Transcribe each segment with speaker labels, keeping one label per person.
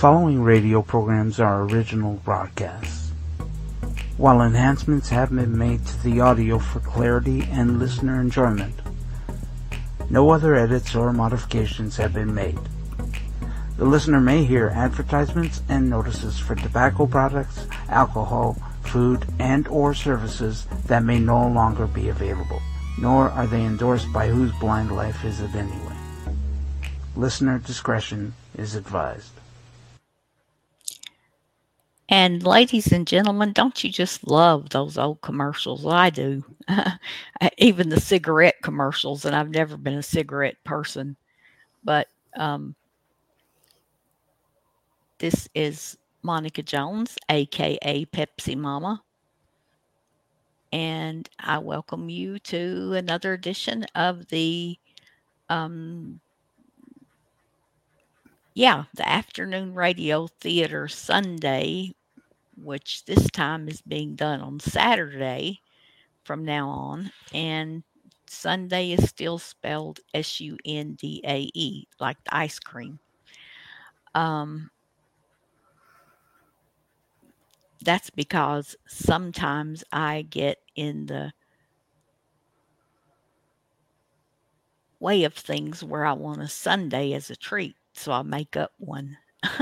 Speaker 1: following radio programs are original broadcasts. While enhancements have been made to the audio for clarity and listener enjoyment, no other edits or modifications have been made. The listener may hear advertisements and notices for tobacco products, alcohol, food, and/or services that may no longer be available, nor are they endorsed by Whose Blind Life Is It Anyway? Listener discretion is advised.
Speaker 2: And ladies and gentlemen, don't you just love those old commercials? I do. Even the cigarette commercials, and I've never been a cigarette person. But this is Monica Jones, a.k.a. Pepsi Mama. And I welcome you to another edition of the Afternoon Radio Theater Sunday, which this time is being done on Saturday from now on. And Sunday is still spelled Sundae, like the ice cream. That's because sometimes I get in the way of things where I want a Sunday as a treat, so I make up one.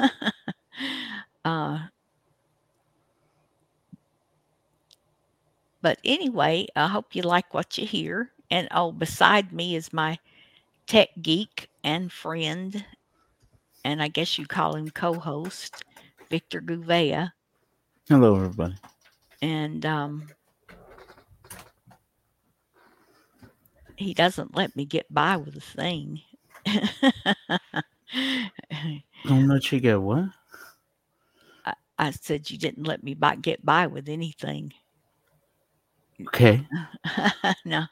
Speaker 2: But anyway, I hope you like what you hear. And beside me is my tech geek and friend, and I guess you call him co-host, Victor Gouveia.
Speaker 1: Hello, everybody.
Speaker 2: And he doesn't let me get by with a thing.
Speaker 1: Don't let you get what?
Speaker 2: I said you didn't let me get by with anything.
Speaker 1: Okay.
Speaker 2: No.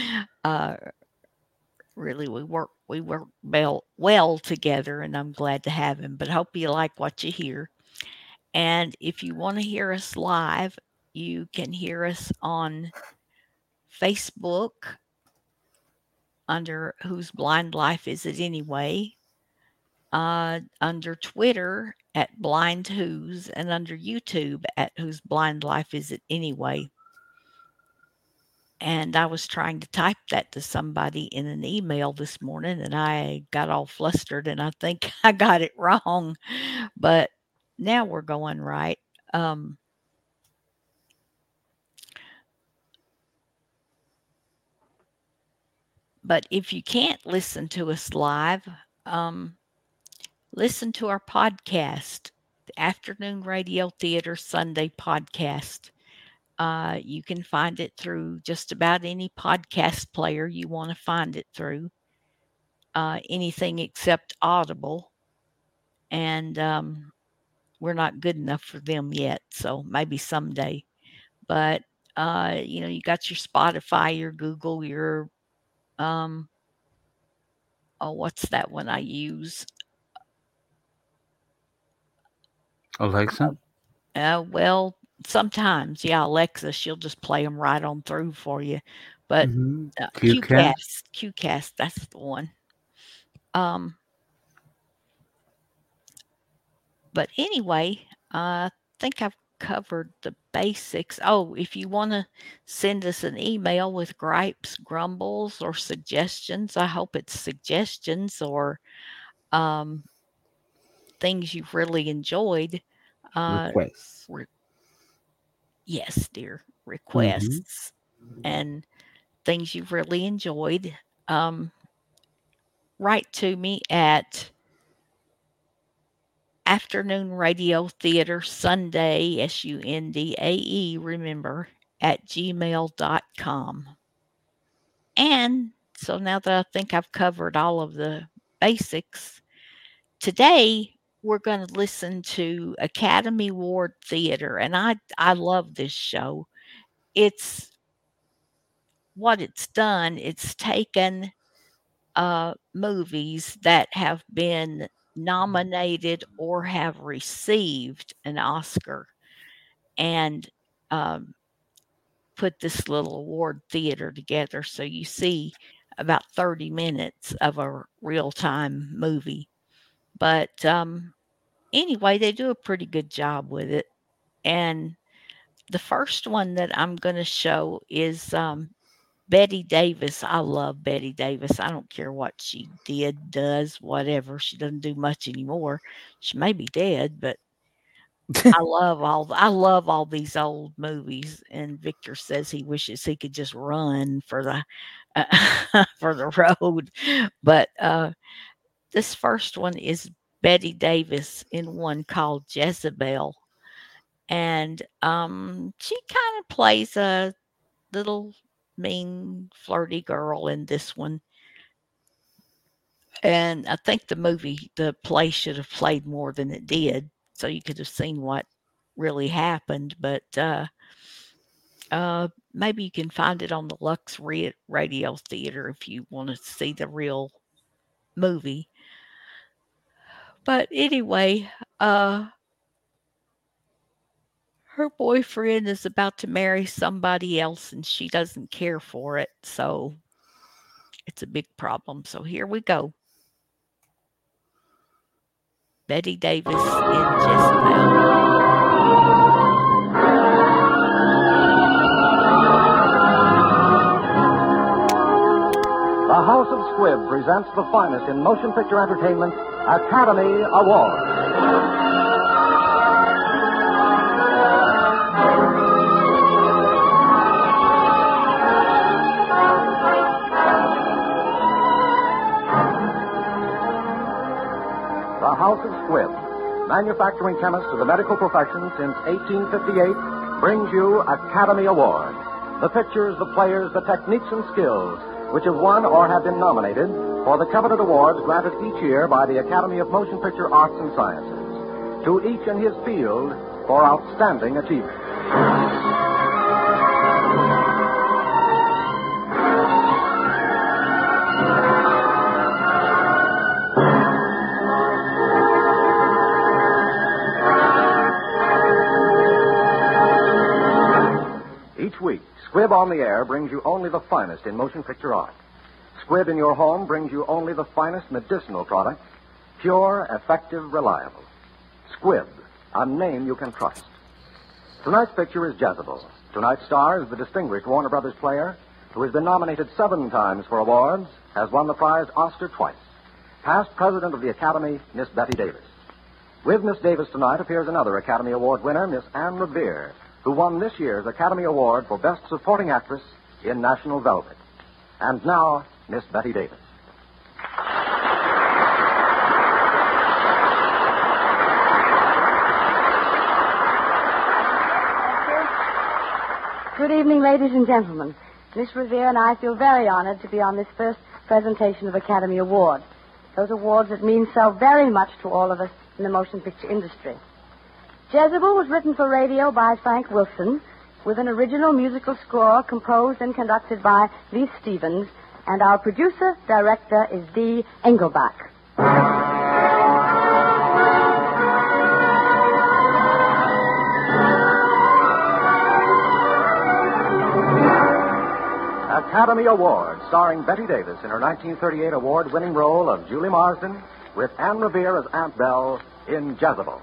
Speaker 2: Really, we work well together, and I'm glad to have him. But hope you like what you hear. And if you want to hear us live, you can hear us on Facebook under Whose Blind Life Is It Anyway? Under Twitter at Blind Who's, and under YouTube at Whose Blind Life Is It Anyway? And I was trying to type that to somebody in an email this morning, and I got all flustered, and I think I got it wrong. But now we're going right. But if you can't listen to us live, listen to our podcast, the Afternoon Radio Theater Sunday podcast. You can find it through just about any podcast player you want to find it through, anything except Audible. And we're not good enough for them yet, so maybe someday. But, you got your Spotify, your Google, your, what's that one I use?
Speaker 1: Alexa?
Speaker 2: Well, sometimes, Alexa, she'll just play them right on through for you. But QCast, that's the one. But anyway, I think I've covered the basics. Oh, if you want to send us an email with gripes, grumbles, or suggestions, I hope it's suggestions or things you've really enjoyed.
Speaker 1: Requests.
Speaker 2: Yes, dear. Requests and things you've really enjoyed. Write to me at Afternoon Radio Theater Sunday, Sundae, remember, at gmail.com. And so now that I think I've covered all of the basics, today we're going to listen to Academy Award Theater. And I love this show. It's what it's done. It's taken movies that have been nominated or have received an Oscar and put this little award theater together. So you see about 30 minutes of a real-time movie. But Anyway, they do a pretty good job with it. And the first one that I'm going to show is Betty Davis. I love Betty Davis. I don't care what she did, does, whatever. She doesn't do much anymore. She may be dead, but I love all these old movies. And Victor says he wishes he could just run for the for the road. But this first one is Betty Davis in one called Jezebel, and she kind of plays a little mean, flirty girl in this one. And I think the play should have played more than it did, so you could have seen what really happened. But maybe you can find it on the Lux Radio Theater if you want to see the real movie. But anyway, her boyfriend is about to marry somebody else and she doesn't care for it. So it's a big problem. So here we go. Betty Davis in Jezebel.
Speaker 3: The House of Squibb presents the finest in motion picture entertainment, Academy Awards. The House of Squibb, manufacturing chemist of the medical profession since 1858, brings you Academy Award. The pictures, the players, the techniques and skills which have won or have been nominated for the coveted awards granted each year by the Academy of Motion Picture Arts and Sciences, to each in his field for outstanding achievement. Each week, Squibb on the Air brings you only the finest in motion picture art. Squibb in your home brings you only the finest medicinal products, pure, effective, reliable. Squibb, a name you can trust. Tonight's picture is Jezebel. Tonight's star is the distinguished Warner Brothers player who has been nominated 7 times for awards, has won the prize Oscar twice. Past president of the Academy, Miss Betty Davis. With Miss Davis tonight appears another Academy Award winner, Miss Anne Revere, who won this year's Academy Award for Best Supporting Actress in National Velvet. And now, Miss Betty Davis.
Speaker 4: Good evening, ladies and gentlemen. Miss Revere and I feel very honored to be on this first presentation of Academy Awards. Those awards that mean so very much to all of us in the motion picture industry. Jezebel was written for radio by Frank Wilson, with an original musical score composed and conducted by Lee Stevens, and our producer-director is Dee Engelbach.
Speaker 3: Academy Award, starring Betty Davis in her 1938 award-winning role of Julie Marsden, with Anne Revere as Aunt Belle in Jezebel.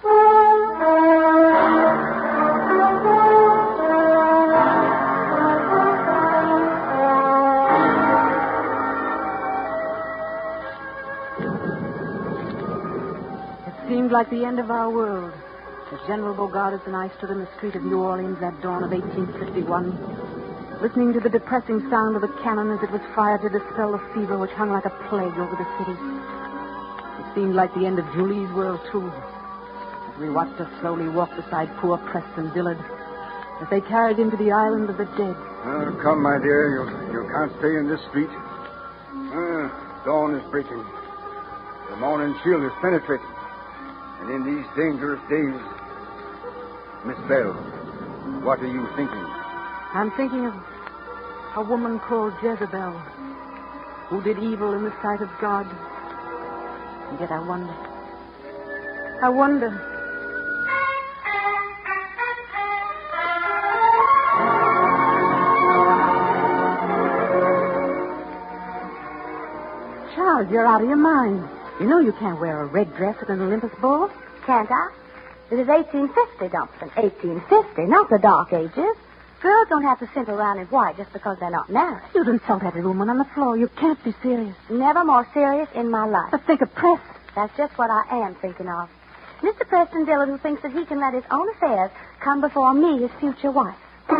Speaker 5: It seemed like the end of our world as General Bogardus and I stood in the street of New Orleans that dawn of 1851, listening to the depressing sound of the cannon as it was fired to dispel the fever which hung like a plague over the city. It seemed like the end of Julie's world, too, as we watched her slowly walk beside poor Preston Dillard as they carried him to the island of the dead.
Speaker 6: Come, my dear. You can't stay in this street. Dawn is breaking. The morning chill is penetrating. And in these dangerous days, Miss Belle, what are you thinking?
Speaker 5: I'm thinking of a woman called Jezebel, who did evil in the sight of God. And yet I wonder. Charles, you're out of your mind. You know you can't wear a red dress at an Olympus ball.
Speaker 4: can't I? This is 1850, Dumpton. 1850, not the Dark Ages. Girls don't have to simp around in white just because they're not married.
Speaker 5: You'd insult every woman on the floor. You can't be serious.
Speaker 4: Never more serious in my life.
Speaker 5: But think of Press.
Speaker 4: That's just what I am thinking of. Mr. Preston Dillard, who thinks that he can let his own affairs come before me, his future wife.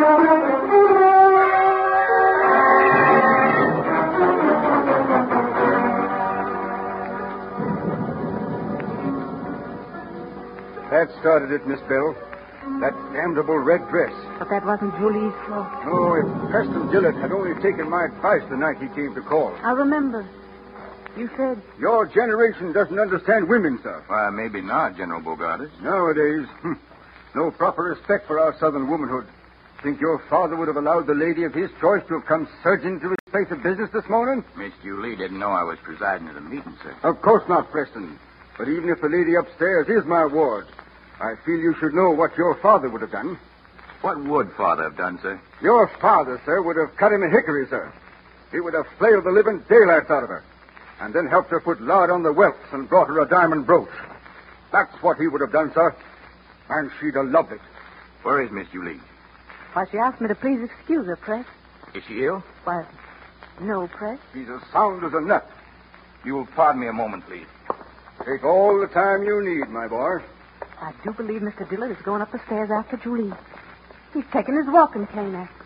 Speaker 6: That started it, Miss Bell. That damnable red dress.
Speaker 5: But that wasn't Julie's fault.
Speaker 6: Oh, if Preston Dillard had only taken my advice the night he came to call.
Speaker 5: I remember. You said...
Speaker 6: Your generation doesn't understand women, sir.
Speaker 7: Why, maybe not, General Bogardus.
Speaker 6: Nowadays, no proper respect for our southern womanhood. Think your father would have allowed the lady of his choice to have come surging to his place of business this morning?
Speaker 7: Miss Julie didn't know I was presiding at a meeting, sir.
Speaker 6: Of course not, Preston. But even if the lady upstairs is my ward, I feel you should know what your father would have done.
Speaker 7: What would Father have done, sir?
Speaker 6: Your father, sir, would have cut him in hickory, sir. He would have flailed the living daylights out of her, and then helped her put lard on the whelps and brought her a diamond brooch. That's what he would have done, sir. And she'd have loved it.
Speaker 7: Where is Miss Julie?
Speaker 5: Why, she asked me to please excuse her, Press.
Speaker 7: Is she ill?
Speaker 5: Why, no, Press.
Speaker 6: He's as sound as a nut.
Speaker 7: You will pardon me a moment, please.
Speaker 6: Take all the time you need, my boy.
Speaker 5: I do believe Mr. Dillard is going up the stairs after Julie. He's taking his walking cane after.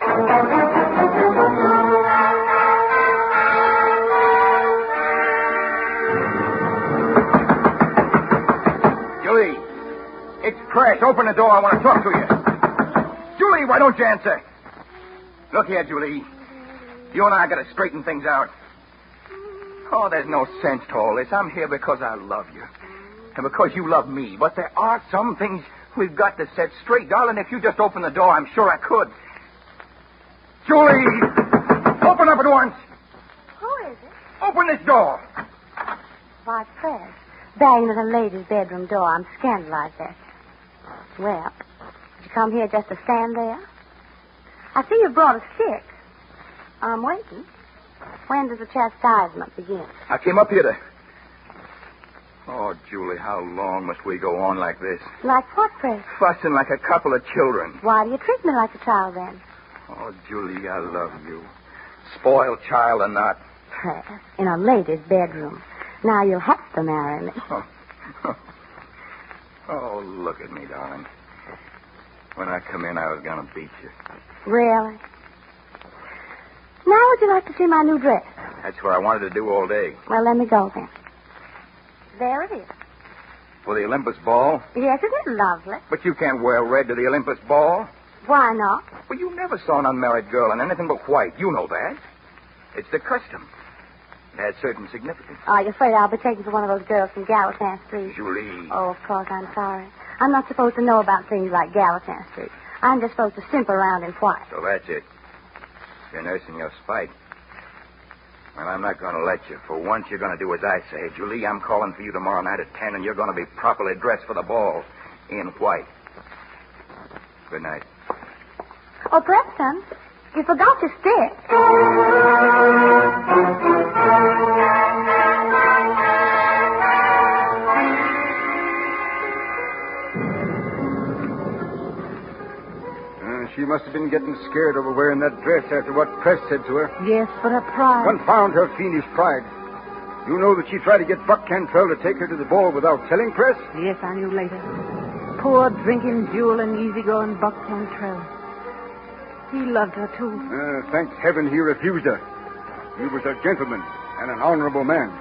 Speaker 7: Julie, it's Press. Open the door. I want to talk to you. Julie, why don't you answer? Look here, Julie. You and I got to straighten things out. Oh, there's no sense to all this. I'm here because I love you. And because you love me. But there are some things we've got to set straight. Darling, if you just open the door, I'm sure I could. Julie! Open up at once!
Speaker 4: Who is it?
Speaker 7: Open this door!
Speaker 4: Why, Fred. Banging at a lady's bedroom door. I'm scandalized at you. Well, did you come here just to stand there? I see you brought a stick. I'm waiting. When does the chastisement begin?
Speaker 7: I came up here to... Oh, Julie, how long must we go on like this?
Speaker 4: Like what, Fred?
Speaker 7: Fussing like a couple of children.
Speaker 4: Why do you treat me like a child, then?
Speaker 7: Oh, Julie, I love you. Spoiled child or not.
Speaker 4: Fred, in a lady's bedroom. Now you'll have to marry me.
Speaker 7: Oh, look at me, darling. When I come in, I was going to beat you.
Speaker 4: Really? Now would you like to see my new dress?
Speaker 7: That's what I wanted to do all day.
Speaker 4: Well, let me go, then. There it is.
Speaker 7: For the Olympus Ball?
Speaker 4: Yes, isn't it lovely?
Speaker 7: But you can't wear red to the Olympus Ball.
Speaker 4: Why not?
Speaker 7: Well, you never saw an unmarried girl in anything but white. You know that. It's the custom. It has certain significance.
Speaker 4: Are you afraid I'll be taken for one of those girls from Gallatin Street?
Speaker 7: Julie.
Speaker 4: Oh, of course, I'm sorry. I'm not supposed to know about things like Gallatin Street. I'm just supposed to simp around in white.
Speaker 7: So that's it. You're nursing your spite. Well, I'm not going to let you. For once, you're going to do as I say. Julie, I'm calling for you tomorrow night at 10, and you're going to be properly dressed for the ball in white. Good night.
Speaker 4: Oh, Preston, you forgot your stick.
Speaker 6: She must have been getting scared over wearing that dress after what Press said to her.
Speaker 5: Yes, but her pride.
Speaker 6: Confound her fiendish pride. You know that she tried to get Buck Cantrell to take her to the ball without telling Press?
Speaker 5: Yes, I knew later. Poor drinking, dueling, easygoing Buck Cantrell. He loved her, too.
Speaker 6: Thank heaven he refused her. He was a gentleman and an honorable man.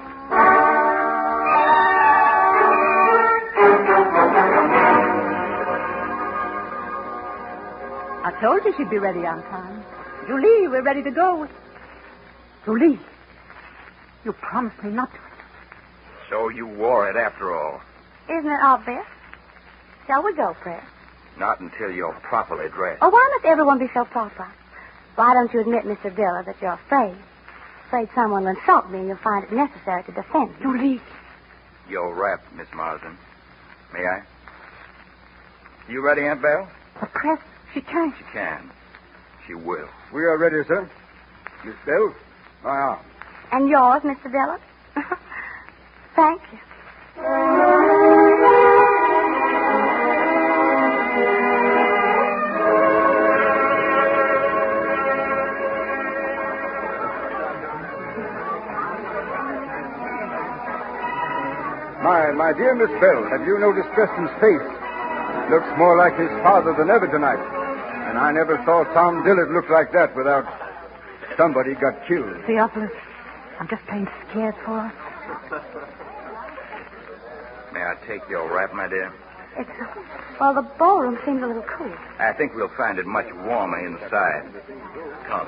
Speaker 5: I told you she'd be ready on time. Julie, we're ready to go. Julie, you promised me not to.
Speaker 7: So you wore it after all.
Speaker 4: Isn't it obvious? Shall we go, Fred?
Speaker 7: Not until you're properly dressed.
Speaker 4: Oh, why must everyone be so proper? Why don't you admit, Mr. Dillard, that you're afraid? Afraid someone will insult me and you'll find it necessary to defend me.
Speaker 5: Julie.
Speaker 7: You're wrapped, Miss Marsden. May I? You ready, Aunt Belle?
Speaker 5: The Press, she can't.
Speaker 7: She can. She will.
Speaker 6: We are ready, sir. Miss Bell, my arm.
Speaker 4: And yours, Mr. Dillard? Thank you.
Speaker 6: My dear Miss Bell, have you noticed Preston's face? Looks more like his father than ever tonight. And I never saw Tom Dillard look like that without somebody got killed.
Speaker 5: Theophilus, I'm just plain scared for us.
Speaker 7: May I take your wrap, my dear?
Speaker 4: Well, the ballroom seems a little cool.
Speaker 7: I think we'll find it much warmer inside. Come.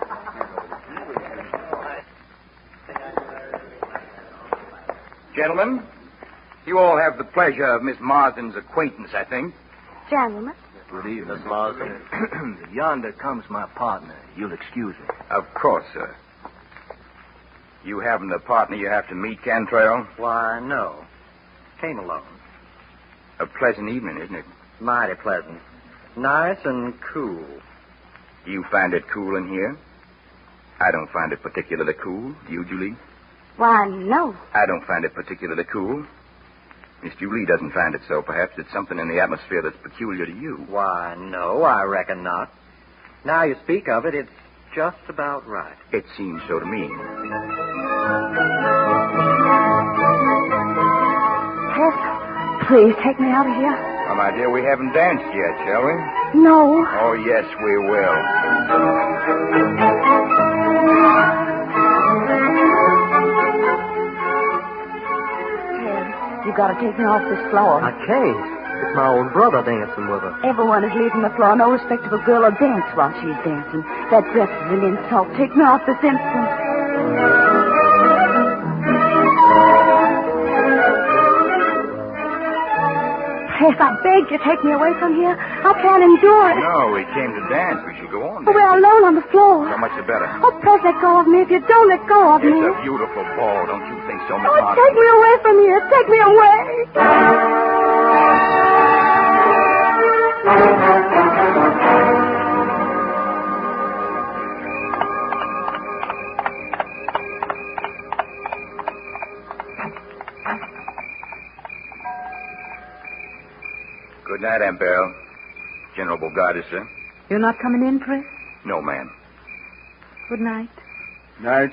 Speaker 7: Gentlemen, you all have the pleasure of Miss Marsden's acquaintance, I think.
Speaker 4: Gentlemen.
Speaker 8: Good evening, Miss Marsden. Yonder comes my partner. You'll excuse me.
Speaker 7: Of course, sir. You haven't a partner you have to meet, Cantrell?
Speaker 8: Why, no. Came alone.
Speaker 7: A pleasant evening, isn't it?
Speaker 8: Mighty pleasant. Nice and cool.
Speaker 7: You find it cool in here? I don't find it particularly cool. Do you, Julie?
Speaker 4: Why, no.
Speaker 7: I don't find it particularly cool. Miss Julie doesn't find it so. Perhaps it's something in the atmosphere that's peculiar to you.
Speaker 8: Why, no, I reckon not. Now you speak of it, it's just about right.
Speaker 7: It seems so to me.
Speaker 4: Tess, please take me out of here.
Speaker 7: Well, my dear, we haven't danced yet, shall we?
Speaker 4: No.
Speaker 7: Oh, yes, we will.
Speaker 4: You've got to take me off this floor.
Speaker 8: I can't. It's my own brother dancing with her.
Speaker 4: Everyone is leaving the floor. No respectable girl will dance while she's dancing. That dress is an insult. Take me off this instant. Yes, I beg you, take me away from here. I can't endure it.
Speaker 7: No, we came to dance. We should go on.
Speaker 4: Oh, we're alone on the floor.
Speaker 7: So much the better.
Speaker 4: Oh, please let go of me. If you don't let go of me.
Speaker 7: It's a beautiful ball. Don't you think so, Miss
Speaker 4: Oh,
Speaker 7: Marsden?
Speaker 4: take me away from here. Take me away.
Speaker 7: Good night, Aunt Beryl. General Bogardus, sir.
Speaker 5: You're not coming in, Pris?
Speaker 7: No, ma'am.
Speaker 5: Good night.
Speaker 6: Night.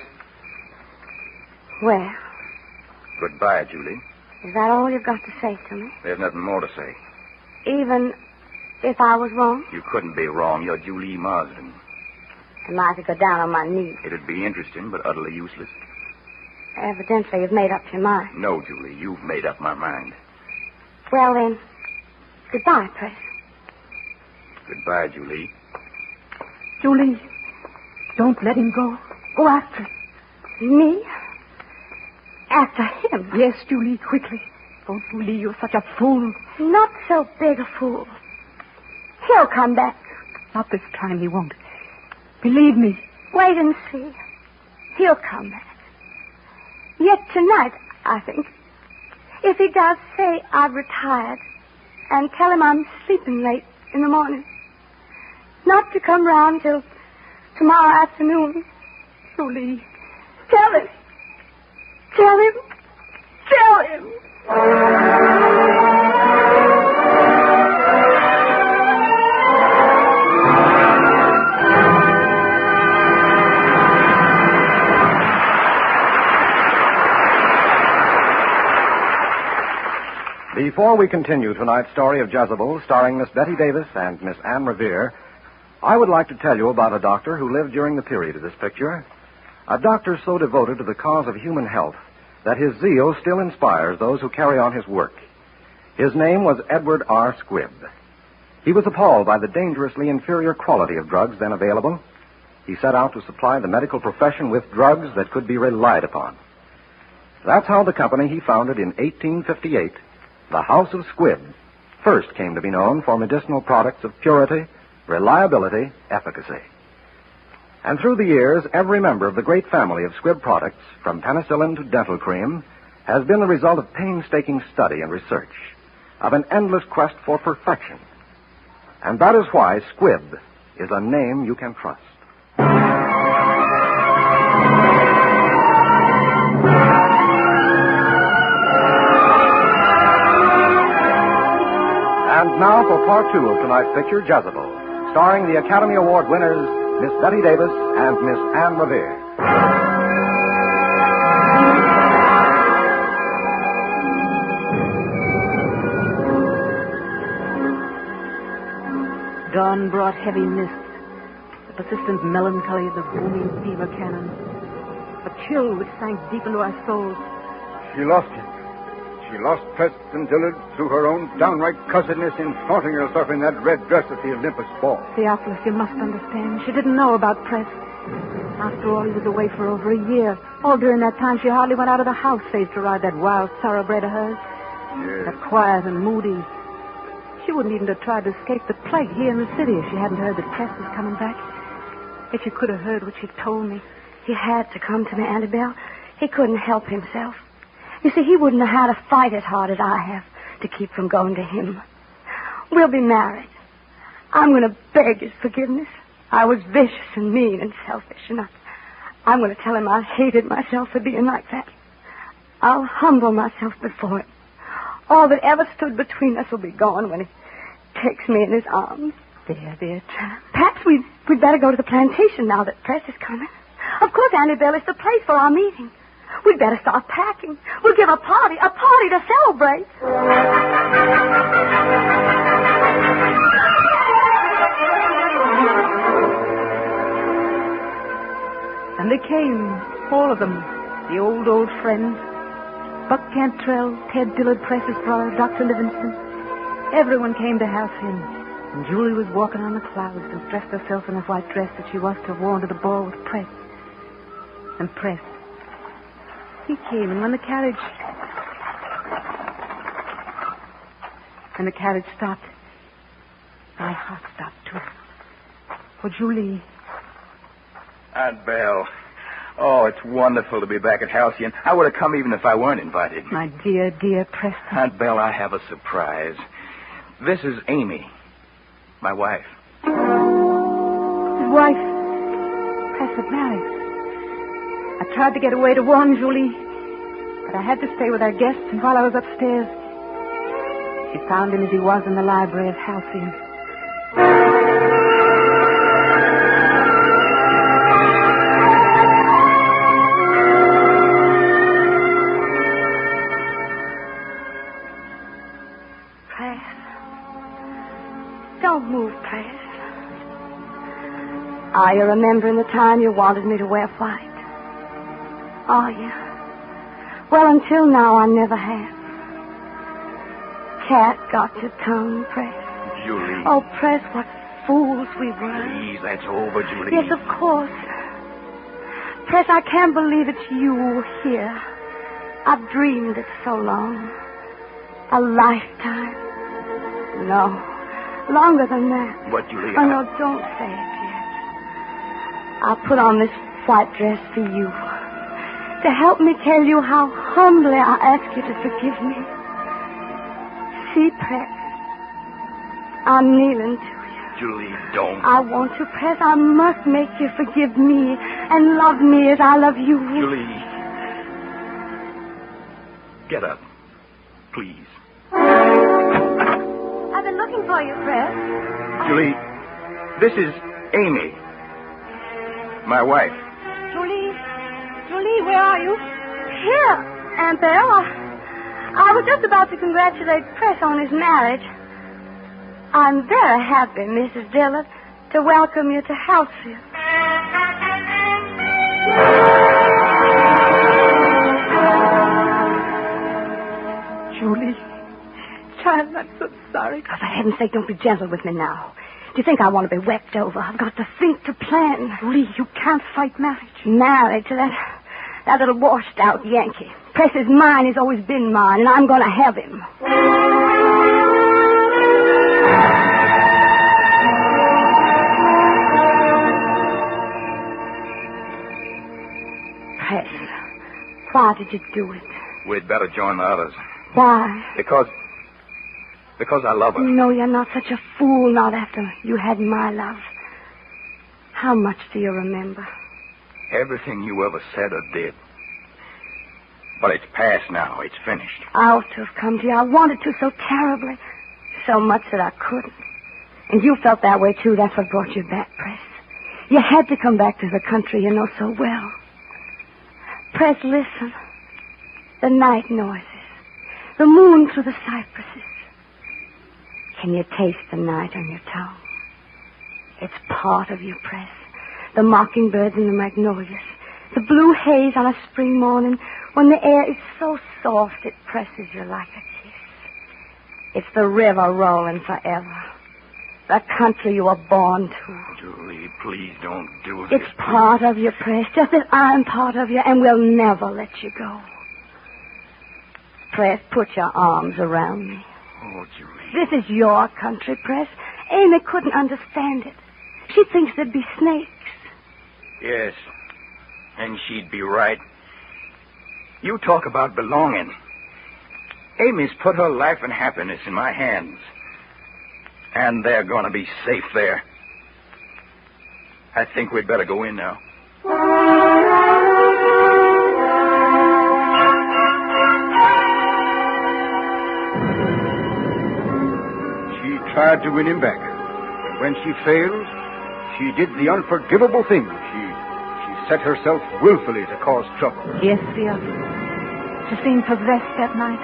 Speaker 4: Well,
Speaker 7: Goodbye, Julie.
Speaker 4: is that all you've got to say to me?
Speaker 7: There's nothing more to say.
Speaker 4: Even if I was wrong?
Speaker 7: You couldn't be wrong. You're Julie Marsden.
Speaker 4: Am I to go down on my knees?
Speaker 7: It'd be interesting, but utterly useless.
Speaker 4: Evidently, you've made up your mind.
Speaker 7: No, Julie, you've made up my mind.
Speaker 4: Well, then, goodbye, Pris.
Speaker 7: Goodbye, Julie.
Speaker 5: Julie, don't let him go. Go after him.
Speaker 4: Me? After him?
Speaker 5: Yes, Julie, quickly. Oh, Julie, you're such a fool.
Speaker 4: Not so big a fool. He'll come back.
Speaker 5: Not this time, he won't. Believe me.
Speaker 4: Wait and see. He'll come back. Yet tonight, I think. If he does, say I've retired. And tell him I'm sleeping late in the morning. Not to come round till tomorrow afternoon.
Speaker 5: Julie.
Speaker 4: Tell him. Tell him. Tell him.
Speaker 3: Before we continue tonight's story of Jezebel, starring Miss Betty Davis and Miss Anne Revere, I would like to tell you about a doctor who lived during the period of this picture. A doctor so devoted to the cause of human health that his zeal still inspires those who carry on his work. His name was Edward R. Squibb. He was appalled by the dangerously inferior quality of drugs then available. He set out to supply the medical profession with drugs that could be relied upon. That's how the company he founded in 1858, the House of Squibb, first came to be known for medicinal products of purity, reliability, efficacy. And through the years, every member of the great family of Squibb products, from penicillin to dental cream, has been the result of painstaking study and research, of an endless quest for perfection. And that is why Squibb is a name you can trust. And now for part two of tonight's picture, Jezebel, starring the Academy Award winners, Miss Betty Davis and Miss Anne Revere.
Speaker 5: sun brought heavy mists, the persistent melancholy of the booming fever cannon, a chill which sank deep into our souls.
Speaker 6: She lost him. She lost Preston Dillard through her own downright cussedness in flaunting herself in that red dress at the Olympus ball.
Speaker 5: Theophilus, you must understand. She didn't know about Press. After all, he was away for over a year. All during that time, she hardly went out of the house, save to ride that wild thoroughbred of hers.
Speaker 6: Yes.
Speaker 5: That quiet and moody. She wouldn't even have tried to escape the plague here in the city if she hadn't heard that Press was coming back. If you could have heard what she told me.
Speaker 4: He had to come to me, Auntie Belle. He couldn't help himself. You see, he wouldn't have had to fight as hard as I have to keep from going to him. We'll be married. I'm going to beg his forgiveness. I was vicious and mean and selfish, and I'm going to tell him I hated myself for being like that. I'll humble myself before him. All that ever stood between us will be gone when he takes me in his arms.
Speaker 5: Dear child.
Speaker 4: Perhaps we'd better go to the plantation now that Press is coming. Of course, Auntie Belle, it's the place for our meeting. We'd better start packing. We'll give a party to celebrate.
Speaker 5: And they came, all of them, the old friends. Buck Cantrell, Ted Dillard, Press's brother, Dr. Livingston. Everyone came to have him. And Julie was walking on the clouds and dressed herself in a white dress that she was to have worn to the ball with Press. And Press. He came, and when the carriage stopped, my heart stopped too. For Julie.
Speaker 7: Aunt Belle. Oh, it's wonderful to be back at Halcyon. I would have come even if I weren't invited.
Speaker 5: My dear Preston.
Speaker 7: Aunt Belle, I have a surprise. This is Amy, my wife.
Speaker 5: His wife. Press had married. I tried to get away to warn Julie, but I had to stay with our guests, and while I was upstairs, she found him as he was in the library of Halcyon.
Speaker 4: Press. Don't move, Press. Are you remembering the time you wanted me to wear white? Oh, yeah. Well, until now, I never have. Cat got your tongue, Press.
Speaker 7: Julie.
Speaker 4: Oh, Press, what fools we were.
Speaker 7: Please, that's over, Julie.
Speaker 4: Yes, of course. Press, I can't believe it's you here. I've dreamed it so long. A lifetime. No, longer than that.
Speaker 7: What, Julie?
Speaker 4: Oh, no, don't say it yet. I'll put on this white dress for you. To help me tell you how humbly I ask you to forgive me. See, Press, I'm kneeling to you.
Speaker 7: Julie, don't.
Speaker 4: I want to, Press. I must make you forgive me and love me as I love you.
Speaker 7: Julie. Get up, please.
Speaker 4: I've been looking for you, Press.
Speaker 7: Julie, this is Amy, my wife.
Speaker 4: Julie, where are you? Here, Aunt Belle. I was just about to congratulate Press on his marriage. I'm very happy, Mrs. Dillard, to welcome you to Halcyon. Julie, child, I'm so sorry. Oh, for heaven's sake, don't be gentle with me now. Do you think I want to be wept over? I've got to think, to plan.
Speaker 5: Julie, you can't fight marriage.
Speaker 4: Married to that little washed-out Yankee. Press is mine. He's always been mine, and I'm going to have him. Press, why did you do it?
Speaker 7: We'd better join the others.
Speaker 4: Why?
Speaker 7: Because I love her.
Speaker 4: No, you're not such a fool, not after you had my love. How much do you remember?
Speaker 7: Everything you ever said or did. But it's past now. It's finished.
Speaker 4: I ought to have come to you. I wanted to so terribly. So much that I couldn't. And you felt that way, too. That's what brought you back, Press. You had to come back to the country you know so well. Press, listen. The night noises. The moon through the cypresses. Can you taste the night on your tongue? It's part of you, Press. The mockingbirds and the magnolias. The blue haze on a spring morning when the air is so soft it presses you like a kiss. It's the river rolling forever. The country you were born to.
Speaker 7: Julie, please don't do this.
Speaker 4: It's part of you, Press, just as I'm part of you, and we'll never let you go. Press, put your arms around me.
Speaker 7: Oh, Julie.
Speaker 4: This is your country, Press. Amy couldn't understand it. She thinks there'd be snakes.
Speaker 7: Yes, and she'd be right. You talk about belonging. Amy's put her life and happiness in my hands. And they're going to be safe there. I think we'd better go in now.
Speaker 6: She tried to win him back. And when she failed, she did the unforgivable thing. She set herself willfully to cause trouble.
Speaker 5: Yes, dear. She seemed possessed that night.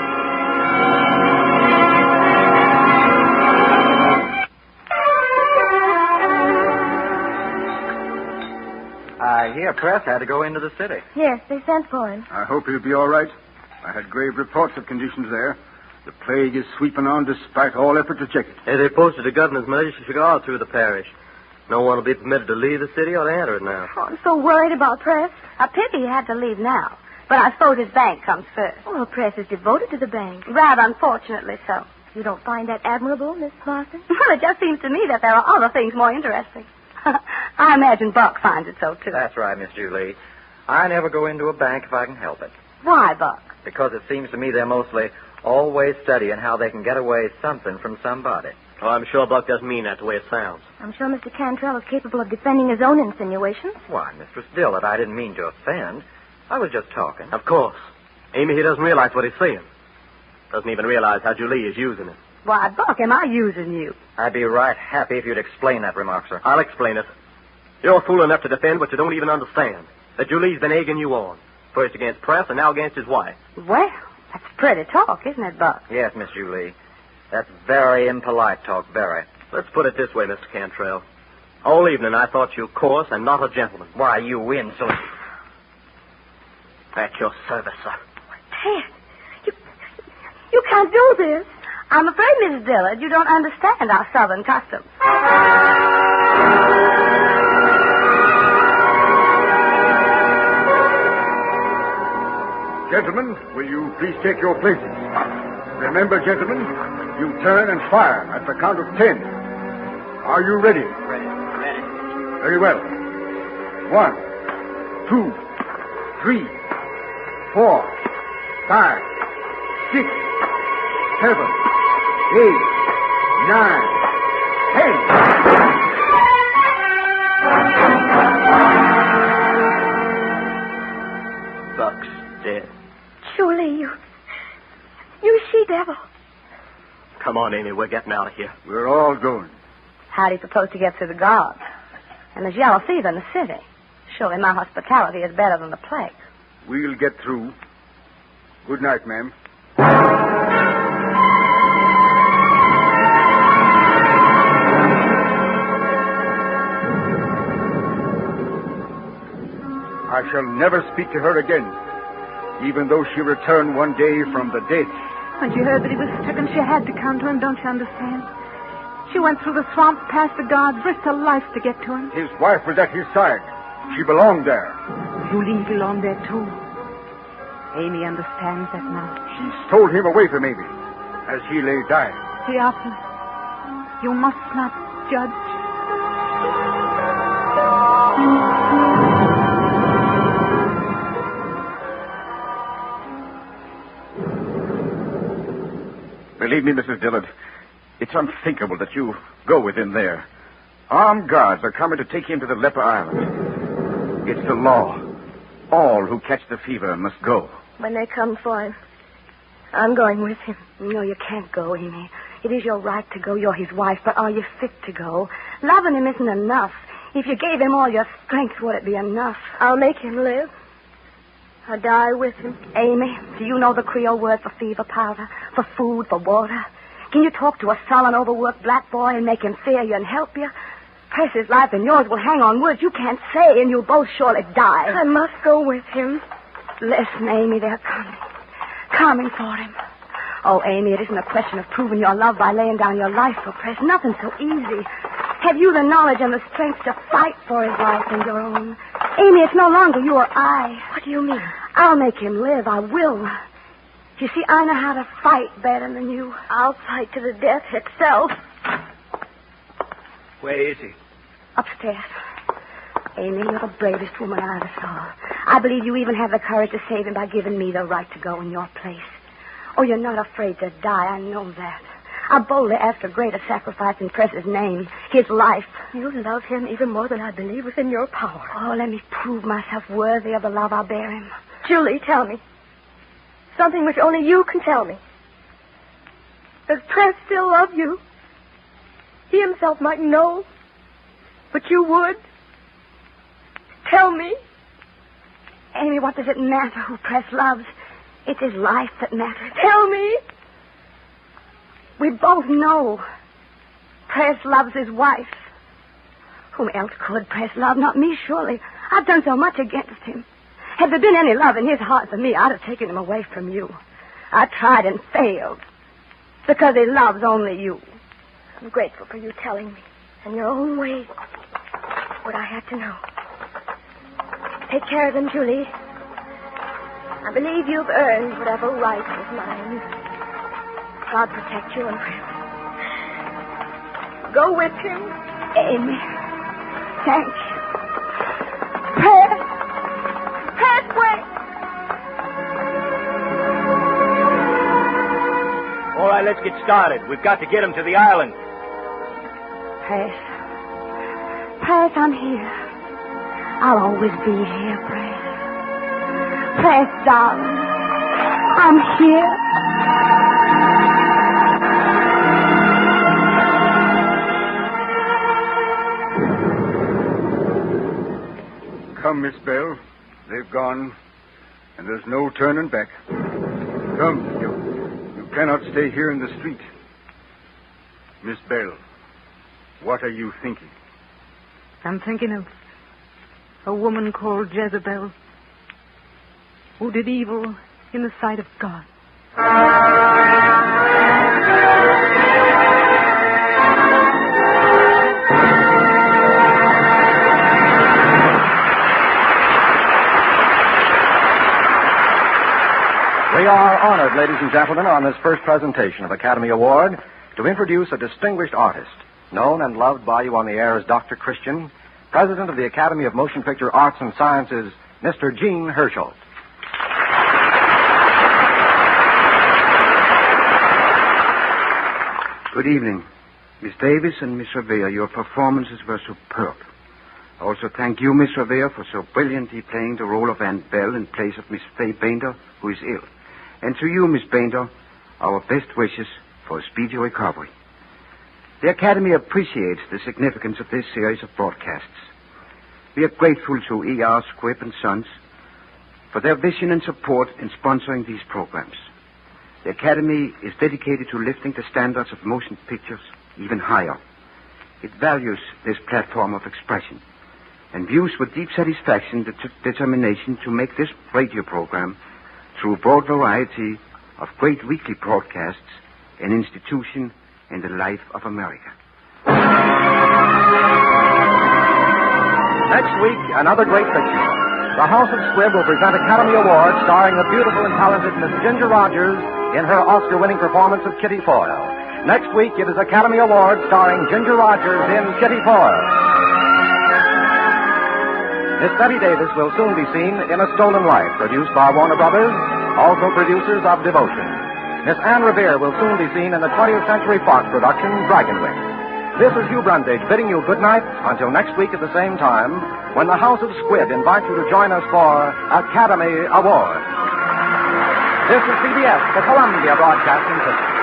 Speaker 8: I hear Press had to go into the city.
Speaker 4: Yes, they sent for him.
Speaker 6: I hope he'll be all right. I had grave reports of conditions there. The plague is sweeping on despite all effort to check it.
Speaker 9: Hey, they posted a governor's militia guard through the parish. No one will be permitted to leave the city or to enter it now.
Speaker 4: Oh, I'm so worried about Press. A pity he had to leave now. But I suppose his bank comes first.
Speaker 10: Well, Press is devoted to the bank.
Speaker 4: Rather unfortunately so.
Speaker 10: You don't find that admirable, Miss Marston?
Speaker 4: Well, it just seems to me that there are other things more interesting. I imagine Buck finds it so, too.
Speaker 8: That's right, Miss Julie. I never go into a bank if I can help it.
Speaker 4: Why, Buck?
Speaker 8: Because it seems to me they're mostly always studying how they can get away something from somebody.
Speaker 9: Oh, I'm sure Buck doesn't mean that the way it sounds.
Speaker 10: I'm sure Mr. Cantrell is capable of defending his own insinuations.
Speaker 8: Why, Mistress Dillard, I didn't mean to offend. I was just talking.
Speaker 9: Of course. Amy, he doesn't realize what he's saying. Doesn't even realize how Julie is using it.
Speaker 4: Why, Buck, am I using you?
Speaker 8: I'd be right happy if you'd explain that remark, sir.
Speaker 9: I'll explain it. You're fool enough to defend what you don't even understand. That Julie's been egging you on. First against Press and now against his wife.
Speaker 4: Well, that's pretty talk, isn't it, Buck?
Speaker 8: Yes, Miss Julie. That's very impolite talk, very.
Speaker 9: Let's put it this way, Mr. Cantrell. All evening I thought you coarse and not a gentleman.
Speaker 8: Why, you win, so...
Speaker 9: At your service, sir.
Speaker 4: Ted, you can't do this. I'm afraid, Mrs. Dillard, you don't understand our Southern customs.
Speaker 6: Gentlemen, will you please take your places? Remember, gentlemen, you turn and fire at the count of 10. Are you ready?
Speaker 9: Ready.
Speaker 6: Very well. 1, 2, 3, 4, 5, 6, 7, 8, 9, 10.
Speaker 9: Buck's dead.
Speaker 10: Julie, you she-devil.
Speaker 9: Come on, Amy, we're getting out of here.
Speaker 6: We're all going.
Speaker 4: How do you propose to get through the guards? And there's yellow fever in the city. Surely my hospitality is better than the plague.
Speaker 6: We'll get through. Good night, ma'am. I shall never speak to her again, even though she returned one day from the dead.
Speaker 5: When she heard that he was stricken, she had to come to him, don't you understand? She went through the swamp, past the guards, risked her life to get to him.
Speaker 6: His wife was at his side. She belonged there.
Speaker 5: Julie belonged there, too. Amy understands that now.
Speaker 6: She stole him away from Amy as he lay dying.
Speaker 5: Theophilus, you must not judge.
Speaker 7: Believe me, Mrs. Dillard, it's unthinkable that you go with him there. Armed guards are coming to take him to the Leper Island. It's the law. All who catch the fever must go.
Speaker 10: When they come for him, I'm going with him.
Speaker 4: No, you can't go, Amy. It is your right to go. You're his wife, but are you fit to go? Loving him isn't enough. If you gave him all your strength, would it be enough?
Speaker 10: I'll make him live. I'll die with him.
Speaker 4: Amy, do you know the Creole word for fever powder, for food, for water? Can you talk to a sullen, overworked black boy and make him fear you and help you? Press's life and yours will hang on words you can't say, and you'll both surely die.
Speaker 10: I must go with him.
Speaker 4: Listen, Amy, they're coming. Coming for him. Oh, Amy, it isn't a question of proving your love by laying down your life for Press. Nothing's so easy. Have you the knowledge and the strength to fight for his life and your own? Amy, it's no longer you or I.
Speaker 10: What do you mean?
Speaker 4: I'll make him live. I will. You see, I know how to fight better than you.
Speaker 10: I'll fight to the death itself.
Speaker 9: Where is he?
Speaker 4: Upstairs. Amy, you're the bravest woman I ever saw. I believe you even have the courage to save him by giving me the right to go in your place. Oh, you're not afraid to die. I know that. I boldly ask a greater sacrifice in Press's name, his life.
Speaker 10: You love him even more than I believe within your power.
Speaker 4: Oh, let me prove myself worthy of the love I'll bear him.
Speaker 10: Julie, tell me. Something which only you can tell me. Does Press still love you? He himself might know, but you would. Tell me.
Speaker 4: Amy, what does it matter who Press loves? It's his life that matters.
Speaker 10: Tell me.
Speaker 4: We both know. Press loves his wife. Whom else could Press love? Not me, surely. I've done so much against him. Had there been any love in his heart for me, I'd have taken him away from you. I tried and failed. Because he loves only you.
Speaker 10: I'm grateful for you telling me, in your own way, what I had to know. Take care of them, Julie. I believe you've earned whatever right is mine. God protect you and Press. Go with him.
Speaker 4: Amy. Thank you. Press. Press, wait.
Speaker 9: All right, let's get started. We've got to get him to the island.
Speaker 4: Press. Press, I'm here. I'll always be here, Press. Press, darling. I'm here.
Speaker 6: Come, Miss Bell. They've gone, and there's no turning back. Come, you cannot stay here in the street. Miss Bell, what are you thinking?
Speaker 5: I'm thinking of a woman called Jezebel who did evil in the sight of God.
Speaker 3: We are honored, ladies and gentlemen, on this first presentation of Academy Award to introduce a distinguished artist, known and loved by you on the air as Dr. Christian, President of the Academy of Motion Picture Arts and Sciences, Mr. Gene Herschel.
Speaker 11: Good evening. Miss Davis and Miss Revere, your performances were superb. I also thank you, Miss Revere, for so brilliantly playing the role of Aunt Bell in place of Miss Fay Bainter, who is ill. And to you, Miss Bainter, our best wishes for a speedy recovery. The Academy appreciates the significance of this series of broadcasts. We are grateful to E.R. Squibb and Sons for their vision and support in sponsoring these programs. The Academy is dedicated to lifting the standards of motion pictures even higher. It values this platform of expression and views with deep satisfaction the determination to make this radio program, through a broad variety of great weekly broadcasts, an institution in the life of America.
Speaker 3: Next week, another great picture. The House of Squibb will present Academy Award starring the beautiful and talented Miss Ginger Rogers in her Oscar-winning performance of Kitty Foyle. Next week, it is Academy Award starring Ginger Rogers in Kitty Foyle. Miss Betty Davis will soon be seen in A Stolen Life, produced by Warner Brothers, also producers of Devotion. Miss Anne Revere will soon be seen in the 20th Century Fox production, Dragonwing. This is Hugh Brundage bidding you good night until next week at the same time, when the House of Squibb invites you to join us for Academy Award. This is CBS, the Columbia Broadcasting System.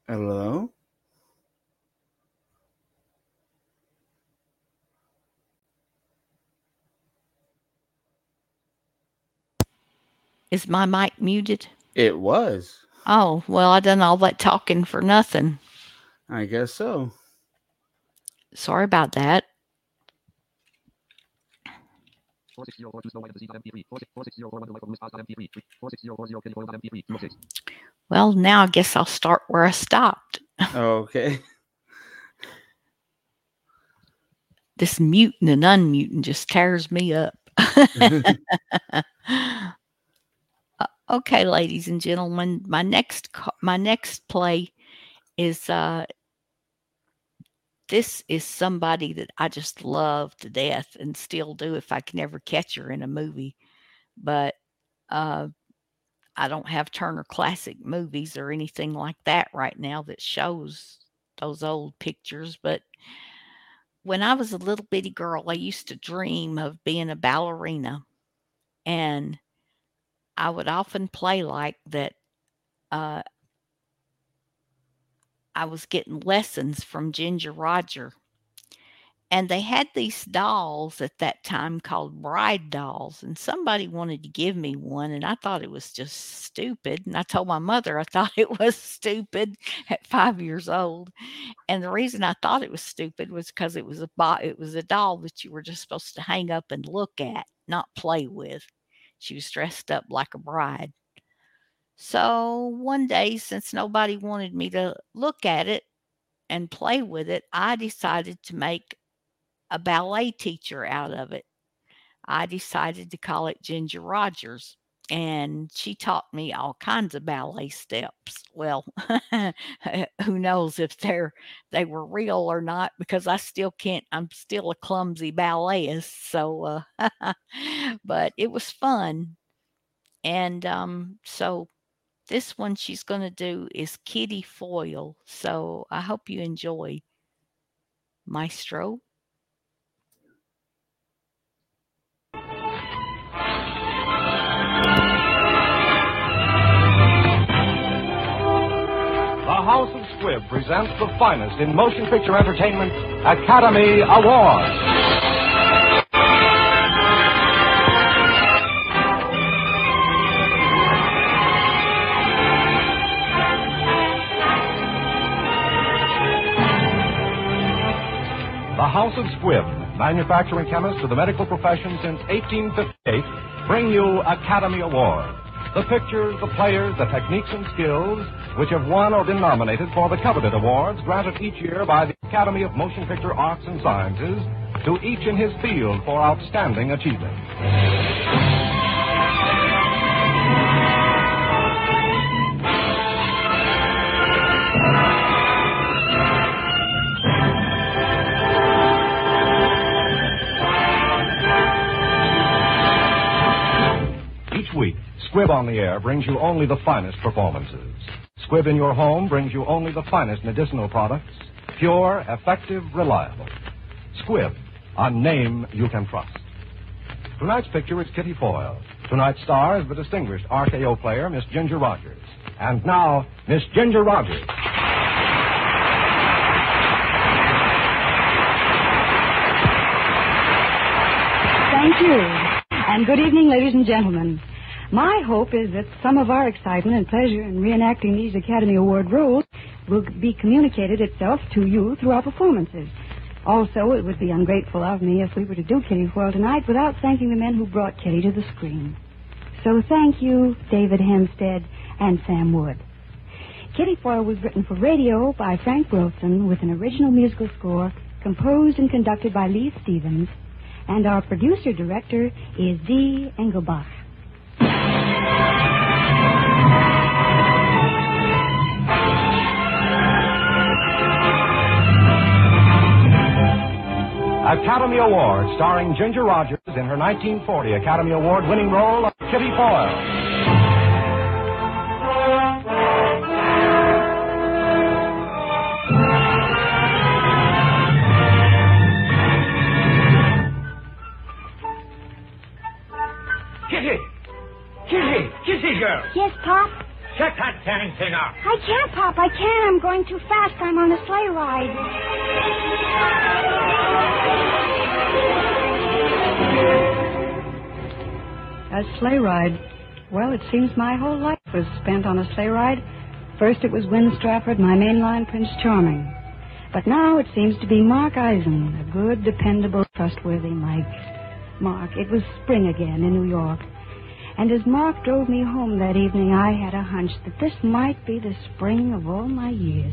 Speaker 1: Hello?
Speaker 2: Is my mic muted?
Speaker 1: It was.
Speaker 2: Oh, well, I done all that talking for nothing.
Speaker 1: I guess so.
Speaker 2: Sorry about that. Well, now I guess I'll start where I stopped.
Speaker 1: Okay.
Speaker 2: This muting and unmuting just tears me up. Okay, ladies and gentlemen, my next play is this is somebody that I just love to death and still do if I can ever catch her in a movie. But I don't have Turner Classic Movies or anything like that right now that shows those old pictures. But when I was a little bitty girl, I used to dream of being a ballerina. And I would often play like that. I was getting lessons from Ginger Roger. And they had these dolls at that time called bride dolls. And somebody wanted to give me one. And I thought it was just stupid. And I told my mother I thought it was stupid at 5 years old. And the reason I thought it was stupid was because it was a doll that you were just supposed to hang up and look at, not play with. She was dressed up like a bride. So one day, since nobody wanted me to look at it and play with it, I decided to make a ballet teacher out of it. I decided to call it Ginger Rogers, and she taught me all kinds of ballet steps. Well, who knows if they were real or not, because I'm still a clumsy balletist. So, but it was fun. And so this one she's going to do is Kitty Foyle. So I hope you enjoy. Maestro.
Speaker 12: The House of Squibb presents the finest in motion picture entertainment, Academy Awards. The House of Squibb, manufacturing chemists to the medical profession since 1858, bring you Academy Awards. The pictures, the players, the techniques and skills which have won or been nominated for the coveted awards granted each year by the Academy of Motion Picture Arts and Sciences to each in his field for outstanding achievement. Each week, Squibb on the Air brings you only the finest performances. Squibb in your home brings you only the finest medicinal products, pure, effective, reliable. Squibb, a name you can trust. Tonight's picture is Kitty Foyle. Tonight's star is the distinguished RKO player, Miss Ginger Rogers. And now, Miss Ginger Rogers.
Speaker 13: Thank you. And good evening, ladies and gentlemen. My hope is that some of our excitement and pleasure in reenacting these Academy Award roles will be communicated itself to you through our performances. Also, it would be ungrateful of me if we were to do Kitty Foyle tonight without thanking the men who brought Kitty to the screen. So thank you, David Hempstead and Sam Wood. Kitty Foyle was written for radio by Frank Wilson with an original musical score composed and conducted by Lee Stevens, and our producer-director is Z. Engelbach.
Speaker 12: Academy Award, starring Ginger Rogers in her 1940 Academy Award-winning role of Kitty Foyle.
Speaker 14: Kitty! Kitty! Kitty, girl!
Speaker 10: Yes, Pop?
Speaker 14: Shut that dang thing up.
Speaker 13: I can't, Pop. I can't. I'm going too fast. I'm on a sleigh ride. A sleigh ride. Well, it seems my whole life was spent on a sleigh ride. First it was Win Strafford, my mainline Prince Charming. But now it seems to be Mark Eisen, a good, dependable, trustworthy Mike. Mark, it was spring again in New York. And as Mark drove me home that evening, I had a hunch that this might be the spring of all my years.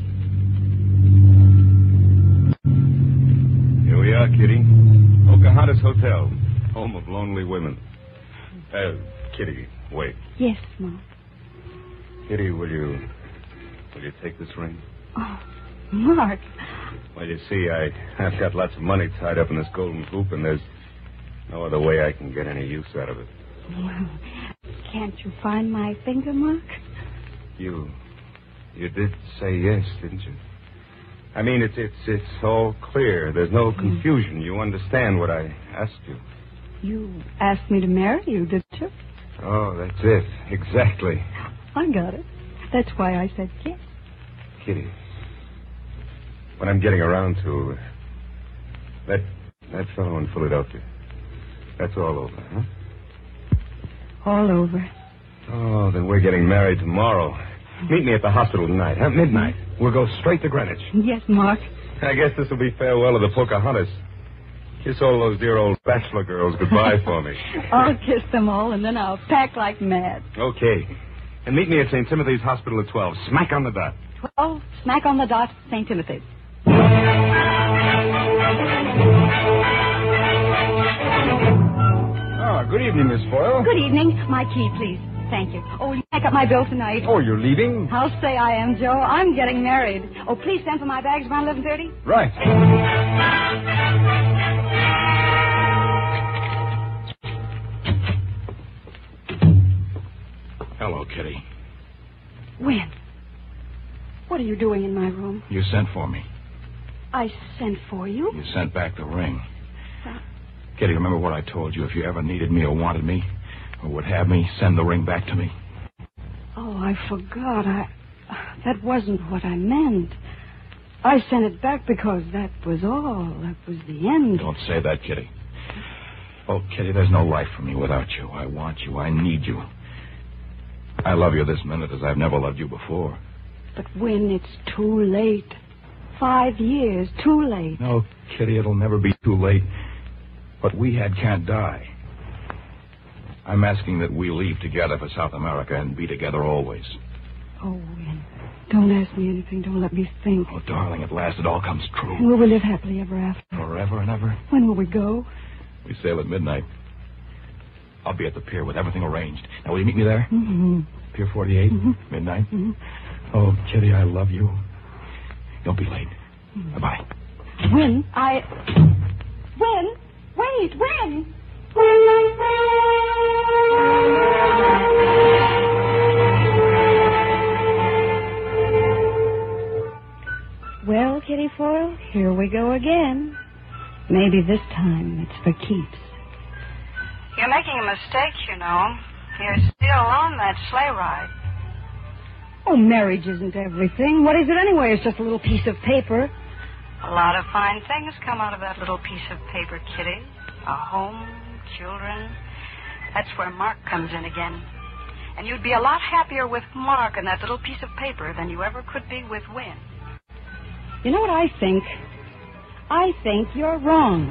Speaker 15: Here we are, Kitty. Pocahontas Hotel, home of lonely women. Kitty, wait.
Speaker 13: Yes, Mark.
Speaker 15: Kitty, will you take this ring?
Speaker 13: Oh, Mark.
Speaker 15: Well, you see, I've got lots of money tied up in this golden hoop, and there's no other way I can get any use out of it.
Speaker 13: Well, can't you find my finger, Mark?
Speaker 15: You did say yes, didn't you? I mean, it's all clear. There's no confusion. You understand what I asked you.
Speaker 13: You asked me to marry you, didn't you?
Speaker 15: Oh, that's it. Exactly.
Speaker 13: I got it. That's why I said yes.
Speaker 15: Kitty, what I'm getting around to, that fellow in Philadelphia, that's all over, huh?
Speaker 13: All over.
Speaker 15: Oh, then we're getting married tomorrow. Meet me at the hospital tonight, at midnight. We'll go straight to Greenwich.
Speaker 13: Yes, Mark.
Speaker 15: I guess this will be farewell to the Pocahontas. Kiss all those dear old bachelor girls goodbye for me.
Speaker 13: I'll kiss them all, and then I'll pack like mad.
Speaker 15: Okay. And meet me at St. Timothy's Hospital at 12. Smack on the dot.
Speaker 13: 12, smack on the dot, St. Timothy's.
Speaker 6: Good evening, Miss Foyle.
Speaker 13: Good evening. My key, please. Thank you. Oh, will you pack up my bill tonight?
Speaker 6: Oh, you're leaving?
Speaker 13: I'll say I am, Joe. I'm getting married. Oh, please send for my bags around 11:30.
Speaker 6: Right.
Speaker 16: Hello, Kitty.
Speaker 13: When? What are you doing in my room?
Speaker 16: You sent for me.
Speaker 13: I sent for you?
Speaker 16: You sent back the ring. Kitty, remember what I told you? If you ever needed me or wanted me or would have me, send the ring back to me.
Speaker 13: Oh, I forgot. That wasn't what I meant. I sent it back because that was all. That was the end.
Speaker 16: Don't say that, Kitty. Oh, Kitty, there's no life for me without you. I want you. I need you. I love you this minute as I've never loved you before.
Speaker 13: But when it's too late. 5 years, too late.
Speaker 16: No, Kitty, it'll never be too late. What we had can't die. I'm asking that we leave together for South America and be together always.
Speaker 13: Oh, Win, don't ask me anything. Don't let me think.
Speaker 16: Oh, darling, at last it all comes true.
Speaker 13: And will we live happily ever after?
Speaker 16: Forever and ever?
Speaker 13: When will we go?
Speaker 16: We sail at midnight. I'll be at the pier with everything arranged. Now, will you meet me there?
Speaker 13: Mm-hmm.
Speaker 16: Pier 48, midnight. Mm-hmm. Oh, Kitty, I love you. Don't be late. Mm-hmm. Bye-bye.
Speaker 13: Win, Win! Wait, Win! Well, Kitty Foyle, here we go again. Maybe this time it's for keeps.
Speaker 17: You're making a mistake, you know. You're still on that sleigh ride.
Speaker 13: Oh, marriage isn't everything. What is it anyway? It's just a little piece of paper.
Speaker 17: A lot of fine things come out of that little piece of paper, Kitty. A home, children. That's where Mark comes in again. And you'd be a lot happier with Mark and that little piece of paper than you ever could be with Win.
Speaker 13: You know what I think? I think you're wrong.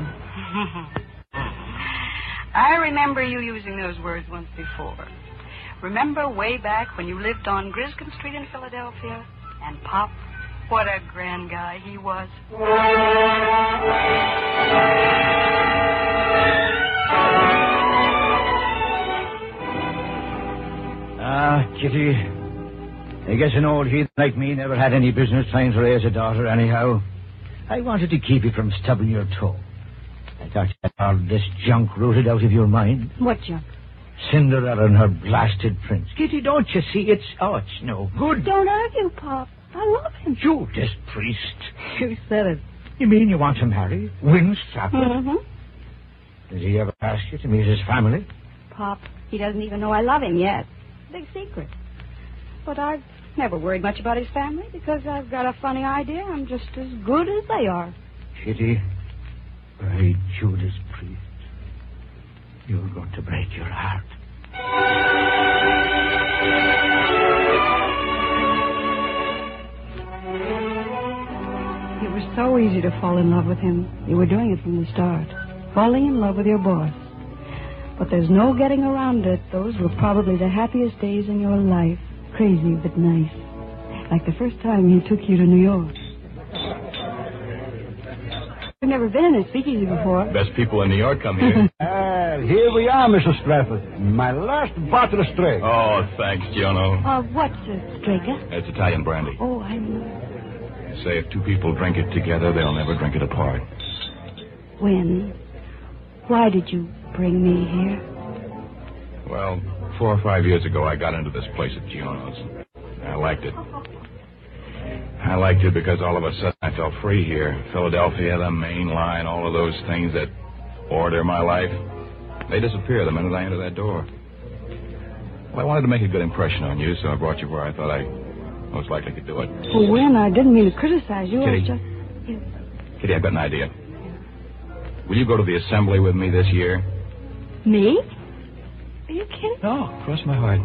Speaker 17: I remember you using those words once before. Remember way back when you lived on Griscom Street in Philadelphia? And Pop, what a grand guy he was.
Speaker 18: Kitty, I guess an old heathen like me never had any business trying to raise a daughter anyhow. I wanted to keep you from stubbing your toe. I thought you had all this junk rooted out of your mind.
Speaker 13: What junk?
Speaker 18: Cinderella and her blasted prince. Kitty, don't you see? It's no good.
Speaker 13: Don't argue, Pop. I love him.
Speaker 18: Judas Priest.
Speaker 13: You said it.
Speaker 18: You mean you want to marry Win Strafford?
Speaker 13: Mm-hmm.
Speaker 18: Did he ever ask you to meet his family?
Speaker 13: Pop, he doesn't even know I love him yet. Big secret. but I've never worried much about his family because I've got a funny idea. I'm just as good as they are.
Speaker 18: Kitty, by Judas Priest, you're going to break your heart.
Speaker 13: It was so easy to fall in love with him. You were doing it from the start. Falling in love with your boss. But there's no getting around it. Those were probably the happiest days in your life. Crazy but nice. Like the first time he took you to New York. I've never been in a speakeasy before.
Speaker 16: Best people in New York come here.
Speaker 14: Here we are, Mr. Stratford. My last bottle of Strake.
Speaker 16: Oh, thanks, Giono.
Speaker 13: What's a Strega?
Speaker 16: It's Italian brandy.
Speaker 13: Oh, I know.
Speaker 16: They say if two people drink it together, they'll never drink it apart.
Speaker 13: When? Why did you bring me here?
Speaker 16: Well, 4 or 5 years ago, I got into this place at Giono's. I liked it. I liked it because all of a sudden I felt free here. Philadelphia, the main line, all of those things that order my life, they disappear the minute I enter that door. Well, I wanted to make a good impression on you, so I brought you where I thought I most likely could do it.
Speaker 13: Well, Win, I didn't mean to criticize you.
Speaker 16: Kitty.
Speaker 13: I was just...
Speaker 16: Kitty, I've got an idea. Will you go to the assembly with me this year?
Speaker 13: Me? Are you kidding?
Speaker 16: No, cross my heart.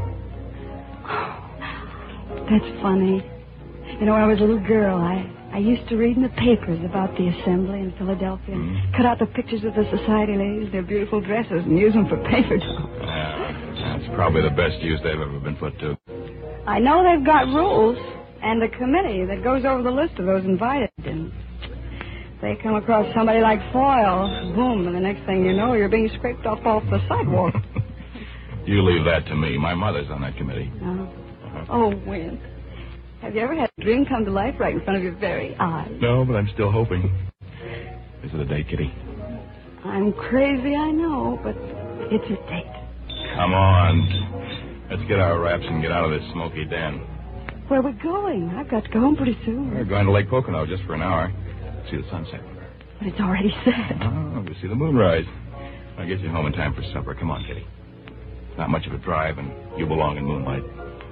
Speaker 13: That's funny. You know, when I was a little girl, I used to read in the papers about the assembly in Philadelphia and cut out the pictures of the society ladies, their beautiful dresses, and use them for paper dolls.
Speaker 16: That's probably the best use they've ever been put to.
Speaker 13: I know they've got rules and a committee that goes over the list of those invited. And they come across somebody like Foyle, boom, and the next thing you know, you're being scraped off the sidewalk.
Speaker 16: You leave that to me. My mother's on that committee.
Speaker 13: Oh, Win. Have you ever had a dream come to life right in front of your very eyes?
Speaker 16: No, but I'm still hoping. Is it a date, Kitty?
Speaker 13: I'm crazy, I know, but it's a date.
Speaker 16: Come on. Let's get our wraps and get out of this smoky den.
Speaker 13: Where are we going? I've got to go home pretty soon.
Speaker 16: We're going to Lake Pocono just for an hour. See the sunset.
Speaker 13: But it's already set.
Speaker 16: Oh, we'll see the moonrise. I'll get you home in time for supper. Come on, Kitty. It's not much of a drive, and you belong in moonlight.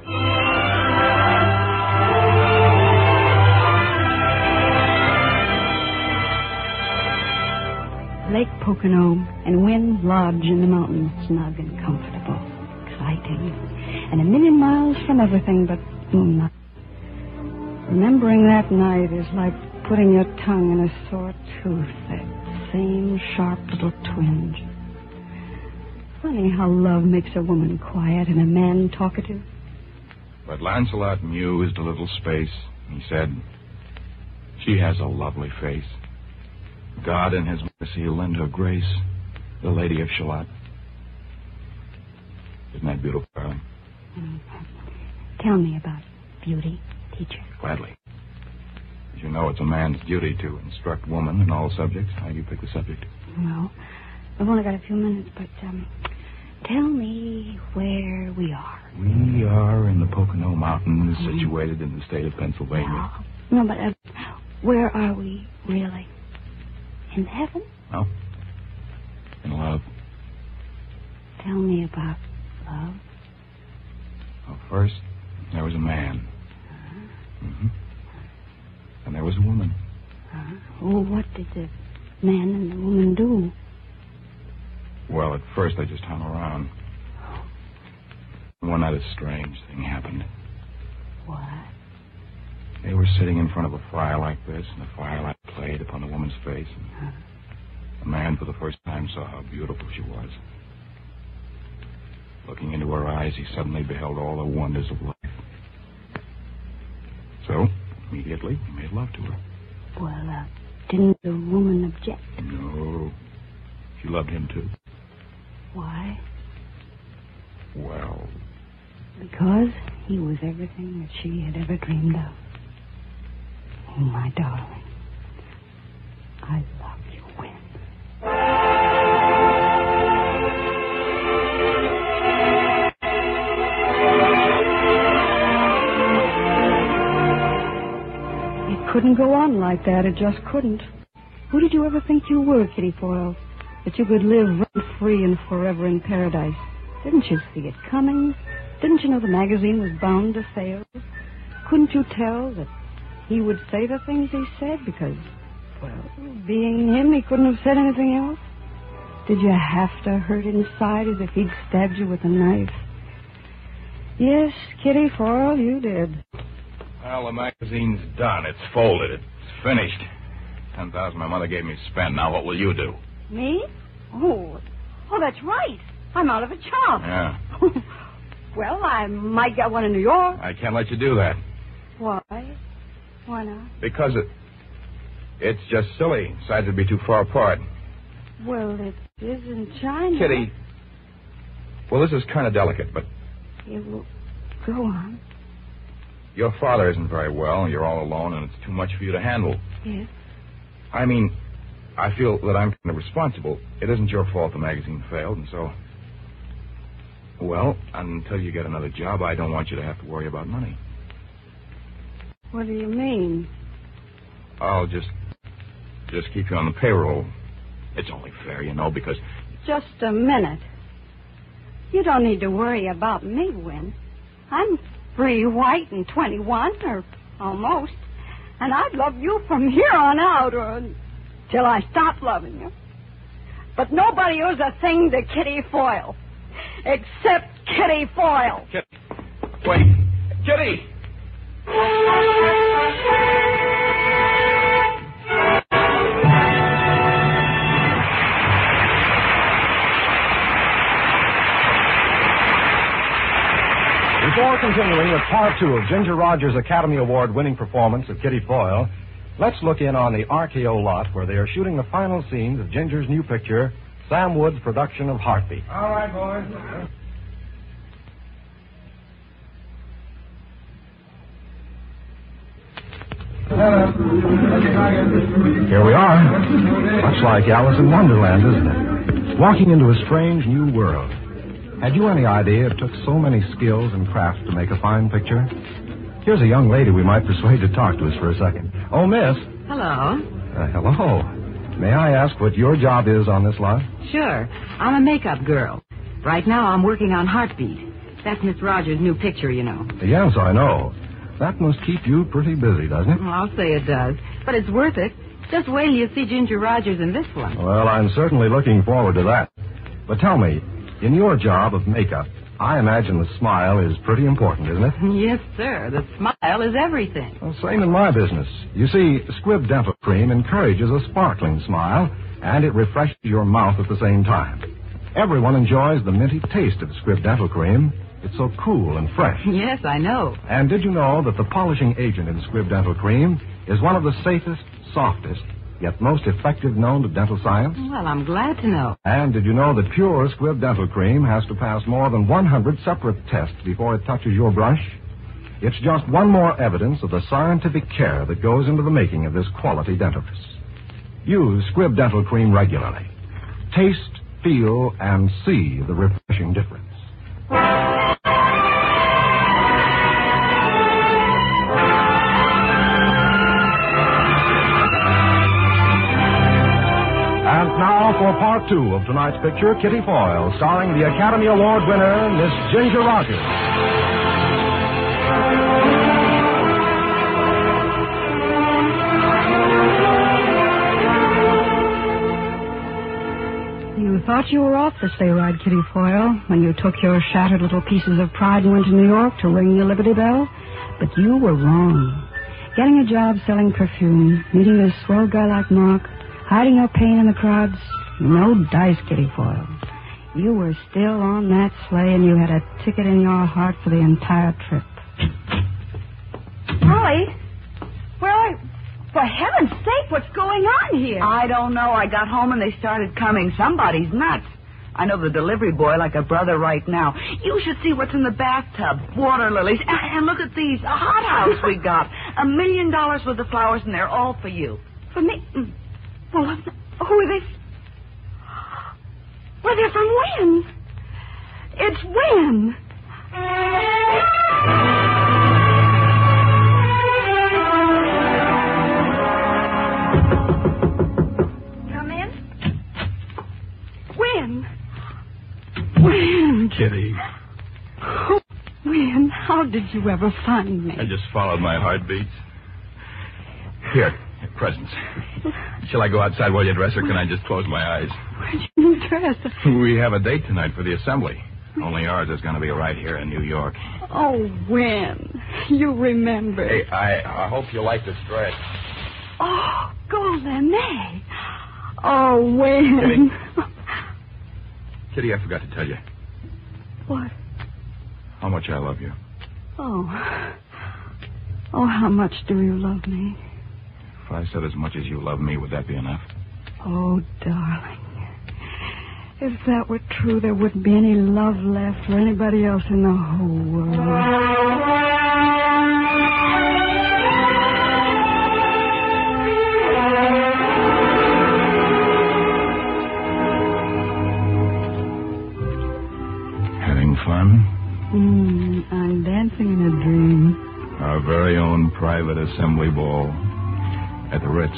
Speaker 13: Lake Pocono and Wynn Lodge in the mountains, snug and comfortable, exciting, and a million miles from everything but moonlight. Remembering that night is like putting your tongue in a sore tooth, that same sharp little twinge. Funny how love makes a woman quiet and a man talkative.
Speaker 16: But Lancelot mused a little space. He said, "She has a lovely face. God in his mercy will lend her grace, the Lady of Shalott." Isn't that beautiful, darling?
Speaker 13: Tell me about beauty, teacher.
Speaker 16: Gladly. As you know, it's a man's duty to instruct woman in all subjects. How do you pick the subject?
Speaker 13: Well, I've only got a few minutes, but tell me where we are.
Speaker 16: We are in the Pocono Mountains, situated in the state of Pennsylvania.
Speaker 13: No, but where are we really? In heaven?
Speaker 16: No. In love.
Speaker 13: Tell me about love.
Speaker 16: Well, first, there was a man. And there was a woman.
Speaker 13: Well, what did the man and the woman do?
Speaker 16: Well, at first they just hung around. One night a strange thing happened.
Speaker 13: What?
Speaker 16: They were sitting in front of a fire like this, and the firelight played upon the woman's face. And the man, for the first time, saw how beautiful she was. Looking into her eyes, he suddenly beheld all the wonders of life. So, immediately, he made love to her.
Speaker 13: Well, didn't the woman object?
Speaker 16: No. She loved him, too.
Speaker 13: Why?
Speaker 16: Well...
Speaker 13: because he was everything that she had ever dreamed of. Oh, my darling. I love you, Win. It couldn't go on like that. It just couldn't. Who did you ever think you were, Kitty Foyle? That you could live rent-free and forever in paradise? Didn't you see it coming? Didn't you know the magazine was bound to fail? Couldn't you tell that he would say the things he said because, well, being him, he couldn't have said anything else? Did you have to hurt inside as if he'd stabbed you with a knife? Yes, Kitty Foyle, you did.
Speaker 16: Well, the magazine's done. It's folded. It's finished. $10,000 my mother gave me to spend. Now what will you do?
Speaker 13: Me? Oh, that's right. I'm out of a job.
Speaker 16: Yeah.
Speaker 13: Well, I might get one in New York.
Speaker 16: I can't let you do that.
Speaker 13: Why? Why not?
Speaker 16: Because it's just silly. Besides, it'd be too far apart.
Speaker 13: Well, it is in China.
Speaker 16: Kitty. Well, this is kind of delicate, but...
Speaker 13: Yeah, well, go on.
Speaker 16: Your father isn't very well. You're all alone, and it's too much for you to handle.
Speaker 13: Yes?
Speaker 16: I mean, I feel that I'm kind of responsible. It isn't your fault the magazine failed, and so... Well, until you get another job, I don't want you to have to worry about money.
Speaker 13: What do you mean?
Speaker 16: I'll just keep you on the payroll. It's only fair, you know, because...
Speaker 13: Just a minute. You don't need to worry about me, Win. I'm free, white, and 21, or almost. And I'd love you from here on out, or till I stop loving you. But nobody owes a thing to Kitty Foyle. Except Kitty Foyle.
Speaker 16: Wait. Kitty!
Speaker 12: Before continuing with part 2 of Ginger Rogers' Academy Award-winning performance of Kitty Foyle, let's look in on the RKO lot where they are shooting the final scenes of Ginger's new picture, Sam Wood's production of Heartbeat.
Speaker 15: All right, boys.
Speaker 12: Here we are. Much like Alice in Wonderland, isn't it? Walking into a strange new world. Had you any idea it took so many skills and crafts to make a fine picture? Here's a young lady we might persuade to talk to us for a second. Oh, miss.
Speaker 19: Hello.
Speaker 12: Hello. May I ask what your job is on this lot?
Speaker 19: Sure. I'm a makeup girl. Right now I'm working on Heartbeat. That's Miss Rogers' new picture, you know.
Speaker 12: Yes, I know. That must keep you pretty busy, doesn't it?
Speaker 19: Well, I'll say it does. But it's worth it. Just wait till you see Ginger Rogers in this one.
Speaker 12: Well, I'm certainly looking forward to that. But tell me, in your job of makeup, I imagine the smile is pretty important, isn't it?
Speaker 19: Yes, sir. The smile is everything.
Speaker 12: Well, same in my business. You see, Squibb Dental Cream encourages a sparkling smile, and it refreshes your mouth at the same time. Everyone enjoys the minty taste of Squibb Dental Cream. It's so cool and fresh.
Speaker 19: Yes, I know.
Speaker 12: And did you know that the polishing agent in Squibb Dental Cream is one of the safest, softest, yet most effective known to dental science?
Speaker 19: Well, I'm glad to know.
Speaker 12: And did you know that pure Squibb Dental Cream has to pass more than 100 separate tests before it touches your brush? It's just one more evidence of the scientific care that goes into the making of this quality dentifrice. Use Squibb Dental Cream regularly. Taste, feel, and see the refreshing difference. And now for part 2 of tonight's picture, Kitty Foyle, starring the Academy Award winner, Miss Ginger Rogers.
Speaker 13: You thought you were off the sleigh ride, Kitty Foyle, when you took your shattered little pieces of pride and went to New York to ring the Liberty Bell. But you were wrong. Getting a job selling perfume, meeting a swell guy like Mark, hiding your pain in the crowds, no dice, Kitty Foyle. You were still on that sleigh, and you had a ticket in your heart for the entire trip.
Speaker 5: Molly, where are you? For heaven's sake, what's going on here?
Speaker 20: I don't know. I got home and they started coming. Somebody's nuts. I know the delivery boy like a brother right now. You should see what's in the bathtub. Water lilies. And look at these. A hothouse we got. $1 million worth of flowers, and they're all for you.
Speaker 5: For me? Well, who are they? Well, they're from Win. It's Win. Come in. Win.
Speaker 12: Kitty.
Speaker 13: did you ever find me?
Speaker 16: I just followed my heartbeats. Here, presents. Shall I go outside while you dress, or can I just close my eyes?
Speaker 13: Where'd you dress?
Speaker 16: We have a date tonight for the assembly. Only ours is going to be right here in New York.
Speaker 13: Oh, when? You remember.
Speaker 16: Hey, I hope you like this dress.
Speaker 13: Oh, Golden May. Oh, when?
Speaker 16: Kitty, I forgot to tell you
Speaker 13: What?
Speaker 16: how much I love you.
Speaker 13: Oh. Oh, how much do you love me?
Speaker 16: If I said as much as you love me, would that be enough?
Speaker 13: Oh, darling. If that were true, there wouldn't be any love left for anybody else in the whole world.
Speaker 16: Fun?
Speaker 13: I'm dancing in a dream.
Speaker 16: Our very own private assembly ball at the Ritz.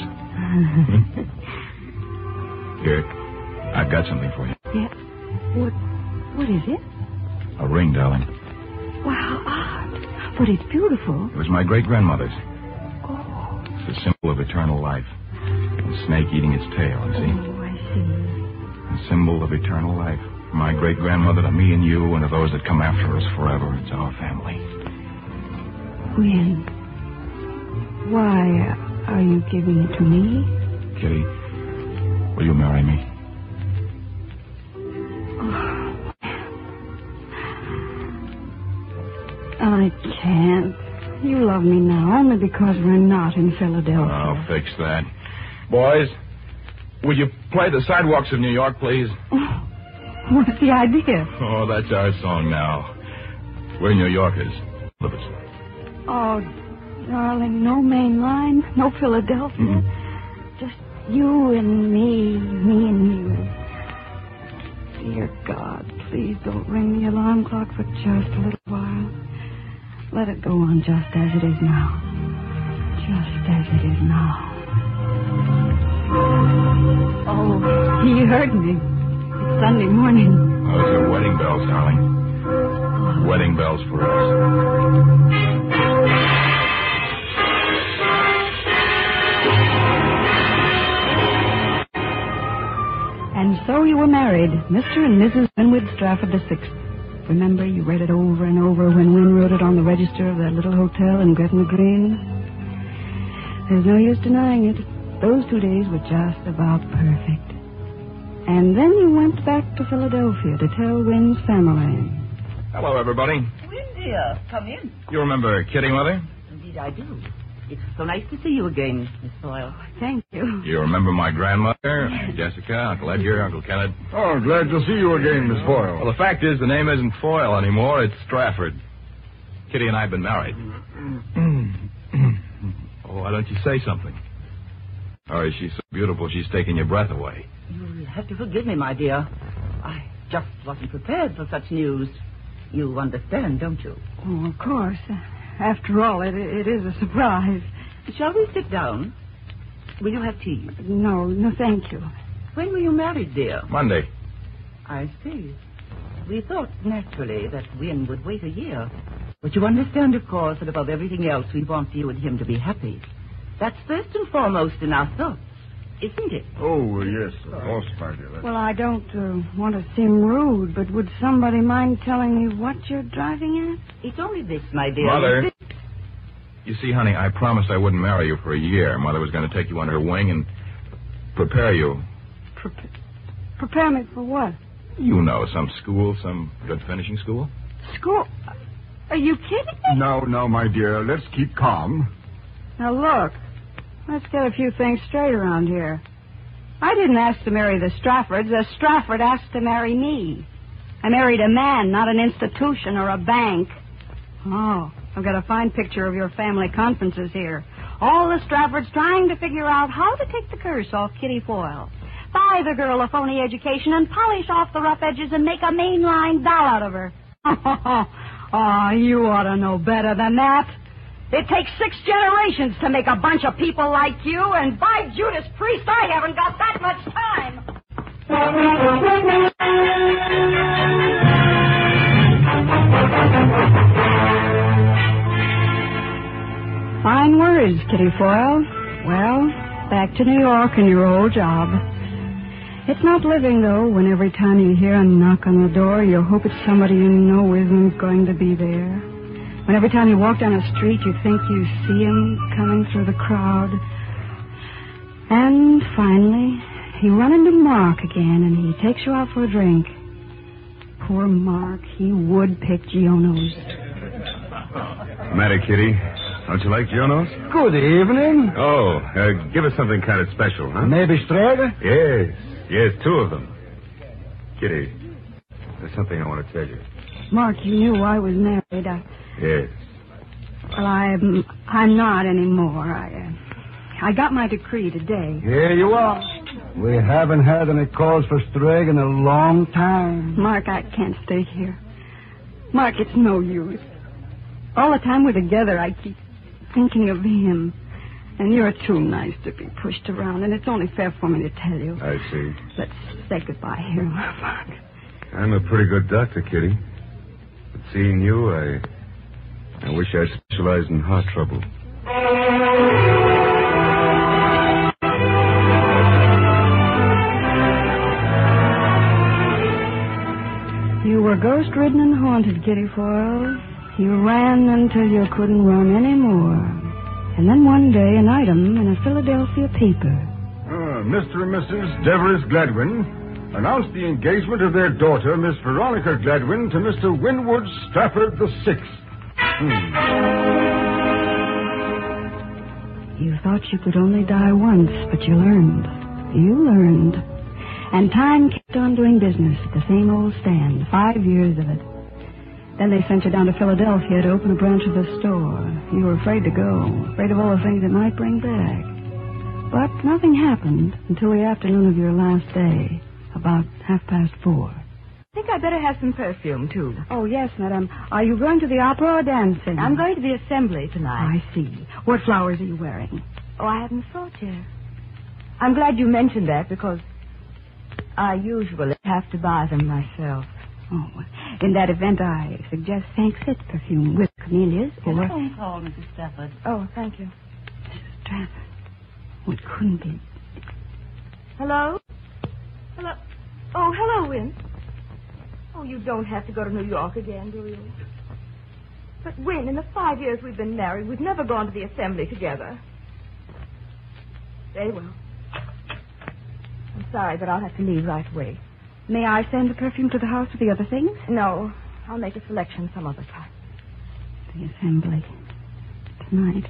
Speaker 16: Here, I've got something for you.
Speaker 13: Yeah. What is it?
Speaker 16: A ring, darling.
Speaker 13: Wow, Art. But it's beautiful.
Speaker 16: It was my great-grandmother's.
Speaker 13: Oh.
Speaker 16: It's a symbol of eternal life. A snake eating its tail, you see?
Speaker 13: Oh, I see.
Speaker 16: A symbol of eternal life. My great-grandmother to me and you and to those that come after us forever. It's our family.
Speaker 13: When? Why are you giving it to me?
Speaker 16: Kitty, will you marry me?
Speaker 13: Oh. I can't. You love me now only because we're not in Philadelphia.
Speaker 16: I'll fix that. Boys, will you play the sidewalks of New York, please?
Speaker 13: What's the idea?
Speaker 16: Oh, that's our song now. We're New Yorkers. Love us.
Speaker 13: Oh, darling, no main line, no Philadelphia. Just you and me and you. Dear God, please don't ring the alarm clock for just a little while. Let it go on just as it is now. Just as it is now. Oh, he heard me. It's Sunday morning.
Speaker 16: Those are wedding bells, darling. Wedding bells for us.
Speaker 13: And so you were married, Mr. and Mrs. Winwood Strafford VI. Remember, you read it over and over when Win wrote it on the register of that little hotel in Gretna Green. There's no use denying it. Those 2 days were just about perfect. And then you went back to Philadelphia to tell Win's family.
Speaker 16: Hello, everybody.
Speaker 20: Win, dear, come in.
Speaker 16: You remember Kitty, Mother?
Speaker 20: Indeed, I do. It's so nice to see you again, Miss Foyle.
Speaker 13: Thank you.
Speaker 16: You remember my grandmother, Aunt Jessica, Uncle Edgar, Uncle Kenneth?
Speaker 6: Oh, glad to see you again, Miss Foyle.
Speaker 16: Well, the fact is, the name isn't Foyle anymore. It's Strafford. Kitty and I have been married. Oh, why don't you say something? Or is she so beautiful she's taking your breath away?
Speaker 20: You'll have to forgive me, my dear. I just wasn't prepared for such news. You understand, don't you?
Speaker 13: Oh, of course. After all, it is a surprise.
Speaker 20: Shall we sit down? Will you have tea?
Speaker 13: No, thank you.
Speaker 20: When were you married, dear?
Speaker 16: Monday.
Speaker 20: I see. We thought, naturally, that Win would wait a year. But you understand, of course, that above everything else, we want you and him to be happy. That's first and foremost in our thoughts, isn't it?
Speaker 6: Oh, yes, of course, my dear.
Speaker 13: Well, I don't want to seem rude, but would somebody mind telling me what you're driving at?
Speaker 20: It's only this, my dear.
Speaker 16: Mother. You see, honey, I promised I wouldn't marry you for a year. Mother was going to take you under her wing and prepare you.
Speaker 13: Prepare me for what?
Speaker 16: You know, some school, some good finishing school.
Speaker 13: School? Are you kidding me?
Speaker 6: Now, my dear, let's keep calm.
Speaker 13: Now, look. Let's get a few things straight around here. I didn't ask to marry the Straffords. The Strafford asked to marry me. I married a man, not an institution or a bank. Oh, I've got a fine picture of your family conferences here. All the Straffords trying to figure out how to take the curse off Kitty Foyle. Buy the girl a phony education and polish off the rough edges and make a mainline doll out of her. Oh, you ought to know better than that. It takes 6 generations to make a bunch of people like you, and by Judas Priest, I haven't got that much time. fine words, Kitty Foyle. Well, back to New York and your old job. It's not living, though, when every time you hear a knock on the door, you hope it's somebody you know isn't going to be there. When every time you walk down a street, you think you see him coming through the crowd. And finally, you run into Mark again, and he takes you out for a drink. Poor Mark, he would pick Giono's.
Speaker 15: Matter, Kitty. Don't you like Giono's?
Speaker 14: Good evening.
Speaker 15: Oh, give us something kind of special, huh?
Speaker 14: Maybe straight?
Speaker 15: Yes, 2 of them. Kitty, there's something I want to tell you.
Speaker 13: Mark, you knew I was married.
Speaker 15: Yes.
Speaker 13: Well, I'm not anymore. I got my decree today.
Speaker 14: Here you are. We haven't had any calls for Strag in a long time.
Speaker 13: Mark, I can't stay here. Mark, it's no use. All the time we're together, I keep thinking of him. And you're too nice to be pushed around, and it's only fair for me to tell you.
Speaker 15: I see.
Speaker 13: Let's say goodbye here, Mark.
Speaker 15: I'm a pretty good doctor, Kitty. But seeing you, I wish I specialized in heart trouble.
Speaker 13: You were ghost-ridden and haunted, Kitty Foyle. You ran until you couldn't run anymore. And then one day, an item in a Philadelphia paper.
Speaker 6: Mr. and Mrs. Devereux Gladwin announced the engagement of their daughter, Miss Veronica Gladwin, to Mr. Winwood Stafford VI.
Speaker 13: You thought you could only die once, but you learned. You learned. And time kept on doing business at the same old stand, 5 years of it. Then they sent you down to Philadelphia to open a branch of the store. You were afraid to go, afraid of all the things it might bring back. But nothing happened until the afternoon of your last day, about 4:30.
Speaker 19: I think I'd better have some perfume, too.
Speaker 13: Oh, yes, madam. Are you going to the opera or dancing?
Speaker 19: I'm going to the assembly tonight.
Speaker 13: I see. What flowers are you wearing?
Speaker 19: Oh, I haven't thought yet. I'm glad you mentioned that because I usually have to buy them myself.
Speaker 13: Oh, in that event, I suggest St. Cyt's perfume with camellias or...
Speaker 19: Telephone call, Mrs. Stafford. Oh, thank you.
Speaker 13: Mrs. Stafford. Oh, it couldn't be.
Speaker 10: Hello? Hello? Oh, hello, Win. Oh, you don't have to go to New York again, do you? But, Win, in the 5 years we've been married, we've never gone to the assembly together. Very well. I'm sorry, but I'll have to leave right away.
Speaker 13: May I send the perfume to the house with the other things?
Speaker 10: No. I'll make a selection some other time.
Speaker 13: The assembly. Tonight.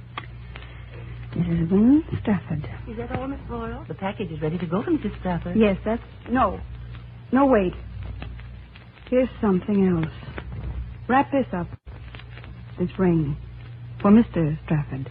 Speaker 13: Mrs. Win Stafford.
Speaker 10: Is that all, Miss Boyle?
Speaker 19: The package is ready to go for Mrs. Stafford.
Speaker 13: Yes, that's... No. No, wait. Here's something else. Wrap this up. This ring. For Mr. Stafford.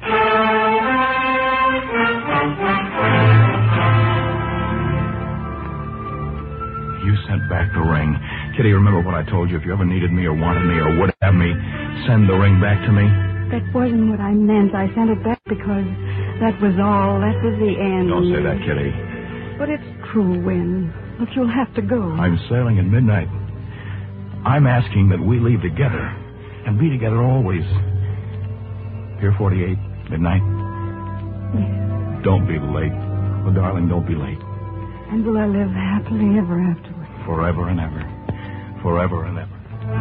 Speaker 16: You sent back the ring. Kitty, remember what I told you. If you ever needed me or wanted me or would have me, send the ring back to me.
Speaker 13: That wasn't what I meant. I sent it back because that was all. That was the end.
Speaker 16: Don't say that, Kitty.
Speaker 13: But it's true, Win. Look, you'll have to go.
Speaker 16: I'm sailing at midnight. I'm asking that we leave together and be together always. Pier 48, midnight.
Speaker 13: Yes.
Speaker 16: Don't be late. Oh, darling, don't be late.
Speaker 13: And will I live happily ever afterward?
Speaker 16: Forever and ever. Forever and ever.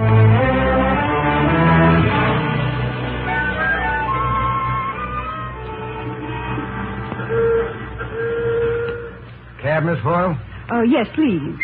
Speaker 14: Cab, Miss Foyle?
Speaker 13: Yes, please.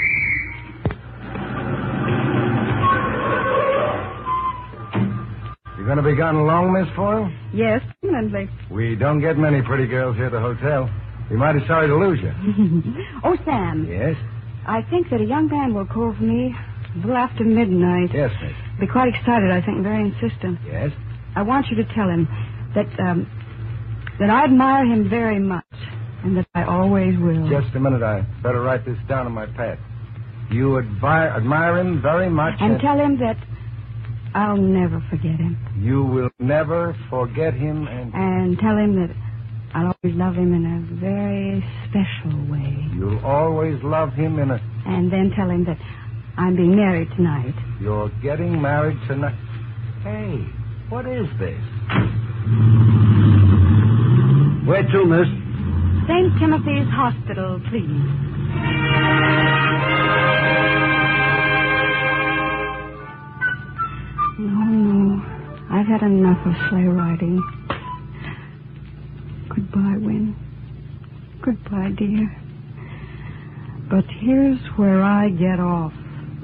Speaker 14: You going to be gone long, Miss Foyle?
Speaker 13: Yes, permanently.
Speaker 14: We don't get many pretty girls here at the hotel. We're mighty sorry to lose you.
Speaker 13: Oh, Sam.
Speaker 14: Yes?
Speaker 13: I think that a young man will call for me a little after midnight.
Speaker 14: Yes, miss.
Speaker 13: Be quite excited, I think, very insistent.
Speaker 14: Yes?
Speaker 13: I want you to tell him that I admire him very much and that I always will.
Speaker 14: Just a minute. I better write this down on my pad. You admire him very much.
Speaker 13: And tell him that I'll never forget him.
Speaker 14: You will never forget him
Speaker 13: And tell him that I'll always love him in a very special way.
Speaker 14: You'll always love him in a...
Speaker 13: And then tell him that I'm being married tonight.
Speaker 14: You're getting married tonight. Hey, what is this?
Speaker 12: Where to, miss?
Speaker 13: St. Timothy's Hospital, please. No. I've had enough of sleigh riding. Goodbye, Win. Goodbye, dear. But here's where I get off.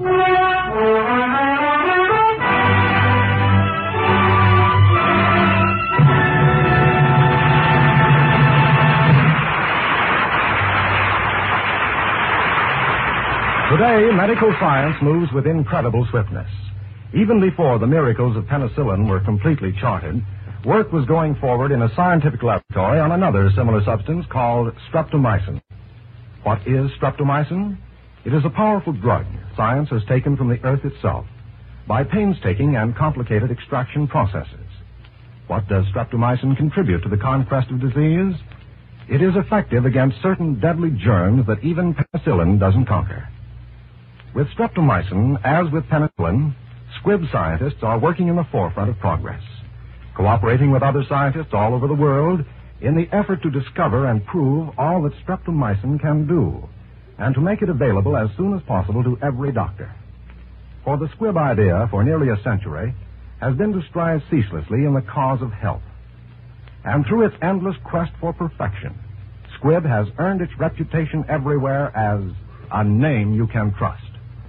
Speaker 12: Today, medical science moves with incredible swiftness. Even before the miracles of penicillin were completely charted, work was going forward in a scientific laboratory on another similar substance called streptomycin. What is streptomycin? It is a powerful drug science has taken from the earth itself by painstaking and complicated extraction processes. What does streptomycin contribute to the conquest of disease? It is effective against certain deadly germs that even penicillin doesn't conquer. With streptomycin, as with penicillin, Squibb scientists are working in the forefront of progress, cooperating with other scientists all over the world in the effort to discover and prove all that streptomycin can do, and to make it available as soon as possible to every doctor. For the Squibb idea, for nearly a century, has been to strive ceaselessly in the cause of health. And through its endless quest for perfection, Squibb has earned its reputation everywhere as a name you can trust.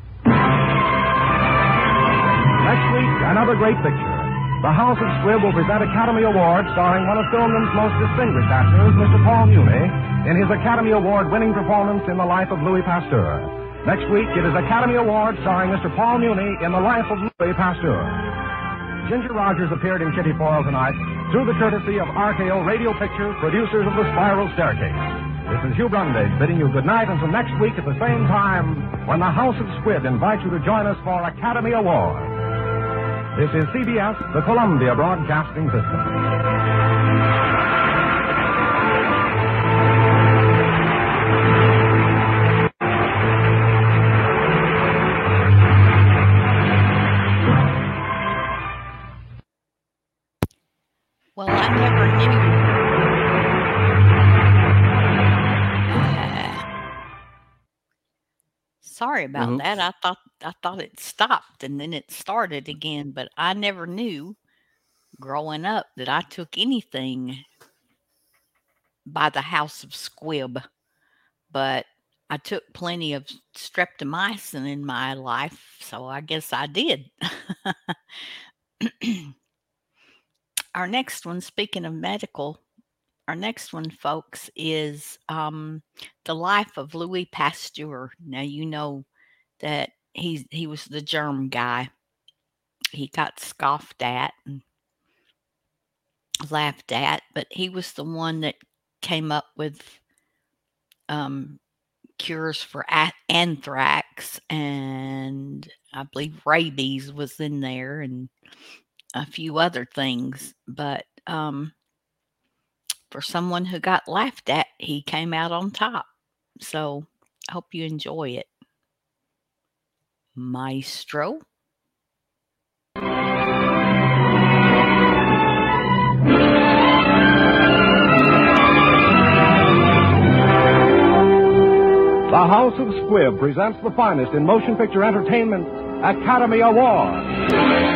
Speaker 12: Next week, another great picture. The House of Squibb will present Academy Award starring one of Filmden's most distinguished actors, Mr. Paul Muni, in his Academy Award-winning performance in The Life of Louis Pasteur. Next week, it is Academy Award starring Mr. Paul Muni in The Life of Louis Pasteur. Ginger Rogers appeared in Kitty Foyle tonight through the courtesy of RKO Radio Pictures, producers of The Spiral Staircase. This is Hugh Brundage bidding you good night until next week at the same time when the House of Squibb invites you to join us for Academy Award. This is CBS, the Columbia Broadcasting System.
Speaker 2: Well, I never knew. Sorry about that. I thought it stopped and then it started again, but I never knew growing up that I took anything by the House of Squibb. But I took plenty of streptomycin in my life, so I guess I did. Our next one, speaking of medical, our next one, folks, is The Life of Louis Pasteur. Now, you know that he was the germ guy. He got scoffed at and laughed at, but he was the one that came up with cures for anthrax, and I believe rabies was in there, and a few other things. But for someone who got laughed at, he came out on top. So I hope you enjoy it. Maestro.
Speaker 12: The House of Squibb presents the finest in motion picture entertainment, Academy Award.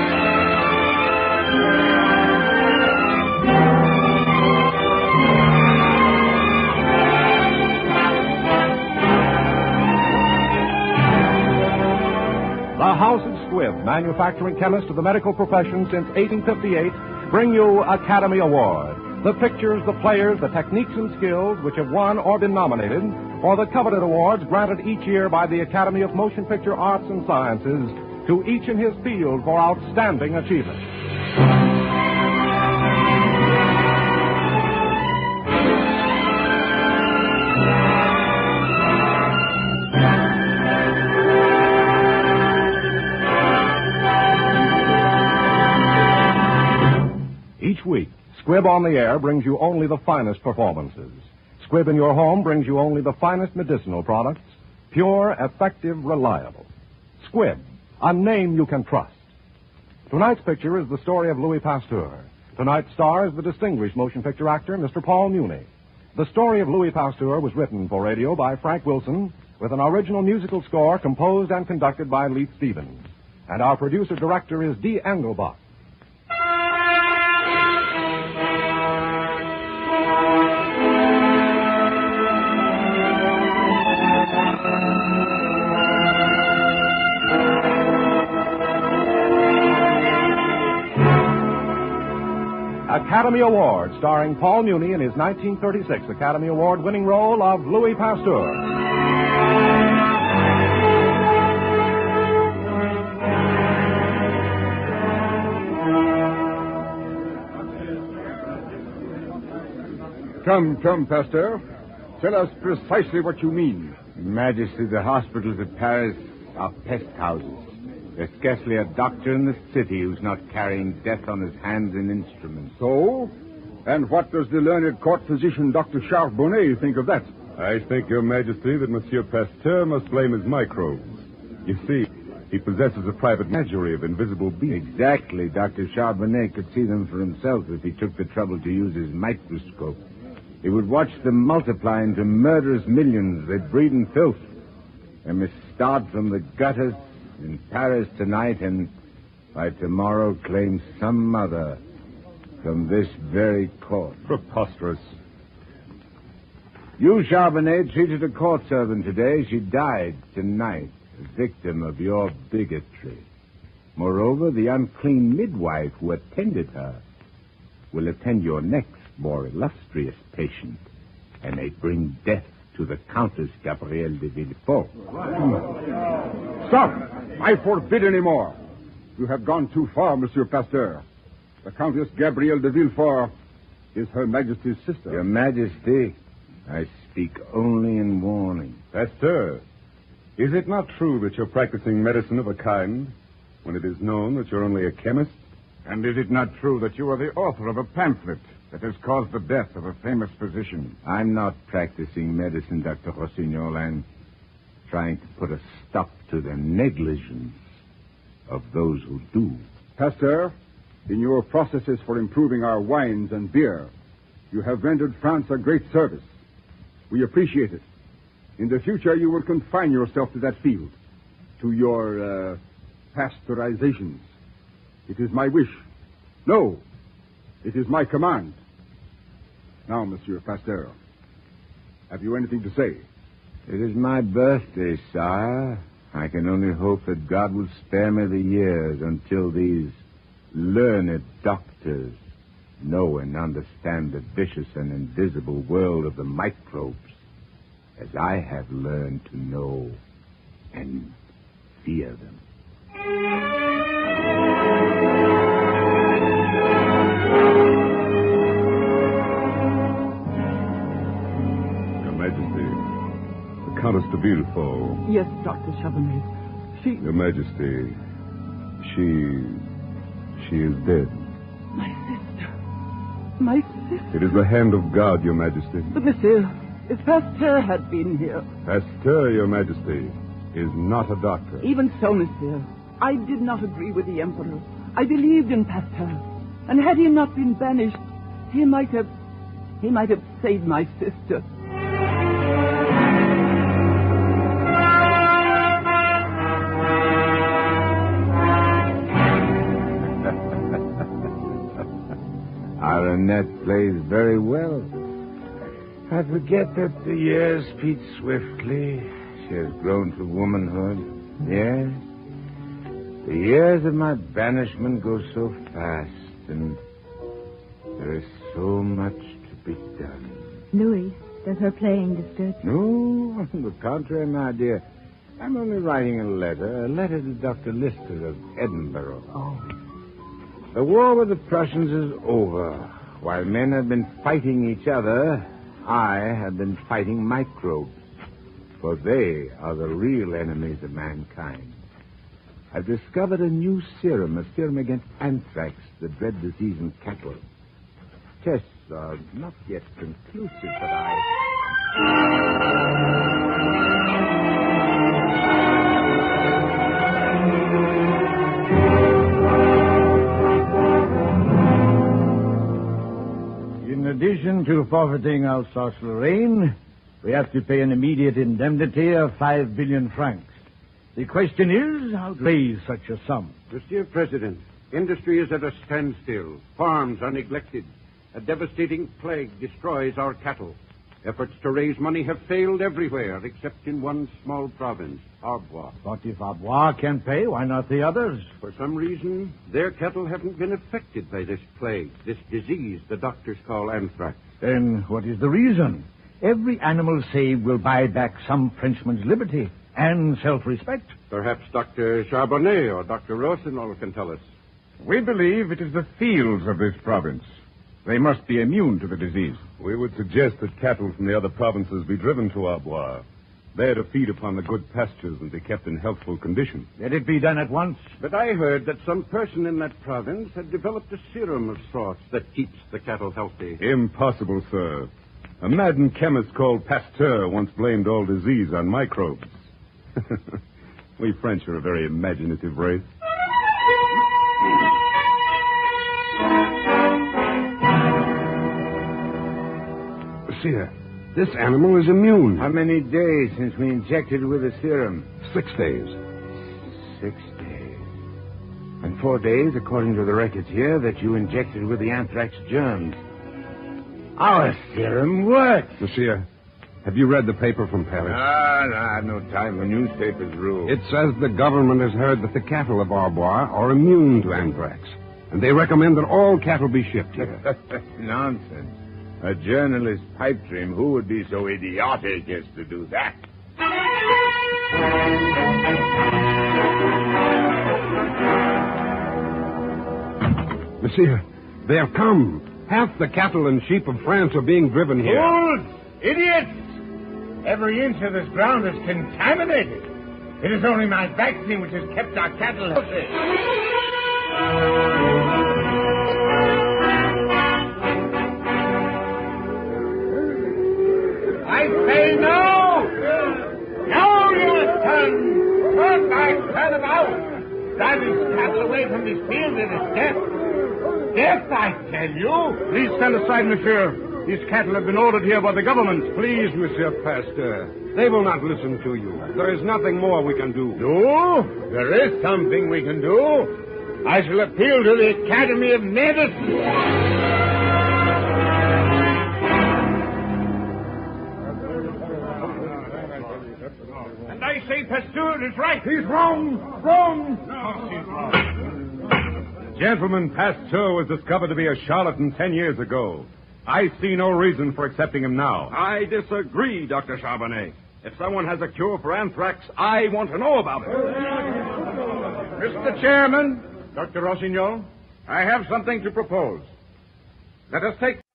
Speaker 12: The House of Squibb, manufacturing chemist of the medical profession since 1858, bring you Academy Award. The pictures, the players, the techniques and skills which have won or been nominated for the coveted awards granted each year by the Academy of Motion Picture Arts and Sciences to each in his field for outstanding achievement. Each week, Squibb on the Air brings you only the finest performances. Squibb in your home brings you only the finest medicinal products, pure, effective, reliable. Squibb, a name you can trust. Tonight's picture is the story of Louis Pasteur, Tonight's star is the distinguished motion picture actor, Mr. Paul Muni. The story of Louis Pasteur was written for radio by Frank Wilson, with an original musical score composed and conducted by Leith Stevens. And our producer-director is D. Engelbach. Academy Award, starring Paul Muni in his 1936 Academy Award-winning role of Louis Pasteur.
Speaker 6: Come, Pasteur. Tell us precisely what you mean.
Speaker 11: Majesty, the hospitals of Paris are pest houses. There's scarcely a doctor in the city who's not carrying death on his hands and instruments.
Speaker 6: So? And what does the learned court physician, Dr. Charbonnet, think of that?
Speaker 15: I think, Your Majesty, that Monsieur Pasteur must blame his microbes. You see, he possesses a private menagerie of invisible beings.
Speaker 11: Exactly. Dr. Charbonnet could see them for himself if he took the trouble to use his microscope. He would watch them multiply into murderous millions. They'd breed in filth. They must start from the gutters in Paris tonight and by tomorrow claim some mother from this very court.
Speaker 15: Preposterous.
Speaker 11: You, Charbonnet, treated a court servant today. She died tonight, a victim of your bigotry. Moreover, the unclean midwife who attended her will attend your next more illustrious patient and may bring death to the Countess Gabrielle de Villefort.
Speaker 6: Stop! I forbid any more. You have gone too far, Monsieur Pasteur. The Countess Gabrielle de Villefort is Her Majesty's sister.
Speaker 11: Your Majesty, I speak only in warning.
Speaker 15: Pasteur, is it not true that you're practicing medicine of a kind when it is known that you're only a chemist?
Speaker 6: And is it not true that you are the author of a pamphlet that has caused the death of a famous physician?
Speaker 11: I'm not practicing medicine, Dr. Rossignol. I'm trying to put a stop to the negligence of those who do.
Speaker 6: Pasteur, in your processes for improving our wines and beer, you have rendered France a great service. We appreciate it. In the future, you will confine yourself to that field, to your pasteurizations. It is my wish. No, it is my command. Now, Monsieur Pasteur, have you anything to say?
Speaker 11: It is my birthday, sire. I can only hope that God will spare me the years until these learned doctors know and understand the vicious and invisible world of the microbes as I have learned to know and fear them.
Speaker 15: Your Majesty, the Countess de Villefort.
Speaker 20: Yes, Dr. Charbonnet.
Speaker 15: Your Majesty, she is dead.
Speaker 20: My sister. My sister.
Speaker 15: It is the hand of God, Your Majesty.
Speaker 20: But, monsieur, if Pasteur had been here...
Speaker 15: Pasteur, Your Majesty, is not a doctor.
Speaker 20: Even so, monsieur, I did not agree with the Emperor. I believed in Pasteur. And had he not been banished, he might have saved my sister.
Speaker 11: Our Annette plays very well. I forget that the years speed swiftly. She has grown to womanhood. Yes. The years of my banishment go so fast, and there is so much to be done.
Speaker 19: Louis, does her playing disturb you?
Speaker 11: No, on the contrary, my dear. I'm only writing a letter to Dr. Lister of Edinburgh.
Speaker 20: Oh.
Speaker 11: The war with the Prussians is over. While men have been fighting each other, I have been fighting microbes. For they are the real enemies of mankind. I've discovered a new serum, a serum against anthrax, the dread disease in cattle. Tests are not yet conclusive, but
Speaker 18: addition to forfeiting Alsace-Lorraine, we have to pay an immediate indemnity of 5 billion francs. The question is, how to raise such a sum?
Speaker 21: Monsieur President, industry is at a standstill. Farms are neglected. A devastating plague destroys our cattle. Efforts to raise money have failed everywhere except in one small province, Arbois.
Speaker 18: But if Arbois can pay, why not the others?
Speaker 21: For some reason, their cattle haven't been affected by this plague, this disease the doctors call anthrax.
Speaker 18: Then what is the reason? Every animal saved will buy back some Frenchman's liberty and self-respect.
Speaker 21: Perhaps Dr. Charbonnet or Dr. Rossignol can tell us.
Speaker 15: We believe it is the fields of this province. They must be immune to the disease. We would suggest that cattle from the other provinces be driven to Arbois. There to feed upon the good pastures and be kept in healthful condition.
Speaker 18: Let it be done at once.
Speaker 21: But I heard that some person in that province had developed a serum of sorts that keeps the cattle healthy.
Speaker 15: Impossible, sir. A maddened chemist called Pasteur once blamed all disease on microbes. We French are a very imaginative race.
Speaker 21: Monsieur, this animal is immune.
Speaker 11: How many days since we injected with the serum?
Speaker 21: 6 days.
Speaker 11: 6 days. And 4 days, according to the records here, that you injected with the anthrax germs. Our serum works.
Speaker 21: Monsieur, have you read the paper from Paris?
Speaker 11: No time for newspapers, Rule.
Speaker 21: It says the government has heard that the cattle of Arbois are immune to anthrax. And they recommend that all cattle be shipped here.
Speaker 11: Nonsense. A journalist's pipe dream. Who would be so idiotic as to do that?
Speaker 21: Monsieur, they have come. Half the cattle and sheep of France are being driven here.
Speaker 11: Fools! Idiots! Every inch of this ground is contaminated. It is only my vaccine which has kept our cattle healthy. I say no! No, you son! Turn back, turn about! Drive these cattle away from this field, it is death. Death, I tell you!
Speaker 21: Please stand aside, monsieur. These cattle have been ordered here by the government. Please, Monsieur Pasteur. They will not listen to you. There is nothing more we can do.
Speaker 11: Do? There is something we can do. I shall appeal to the Academy of Medicine. And I say Pasteur is right.
Speaker 21: He's wrong. Wrong.
Speaker 11: No, he's wrong.
Speaker 15: Gentleman, Pasteur was discovered to be a charlatan 10 years ago. I see no reason for accepting him now.
Speaker 21: I disagree, Dr. Charbonnet. If someone has a cure for anthrax, I want to know about it.
Speaker 11: Mr. Chairman, Dr. Rossignol, I have something to propose. Let us take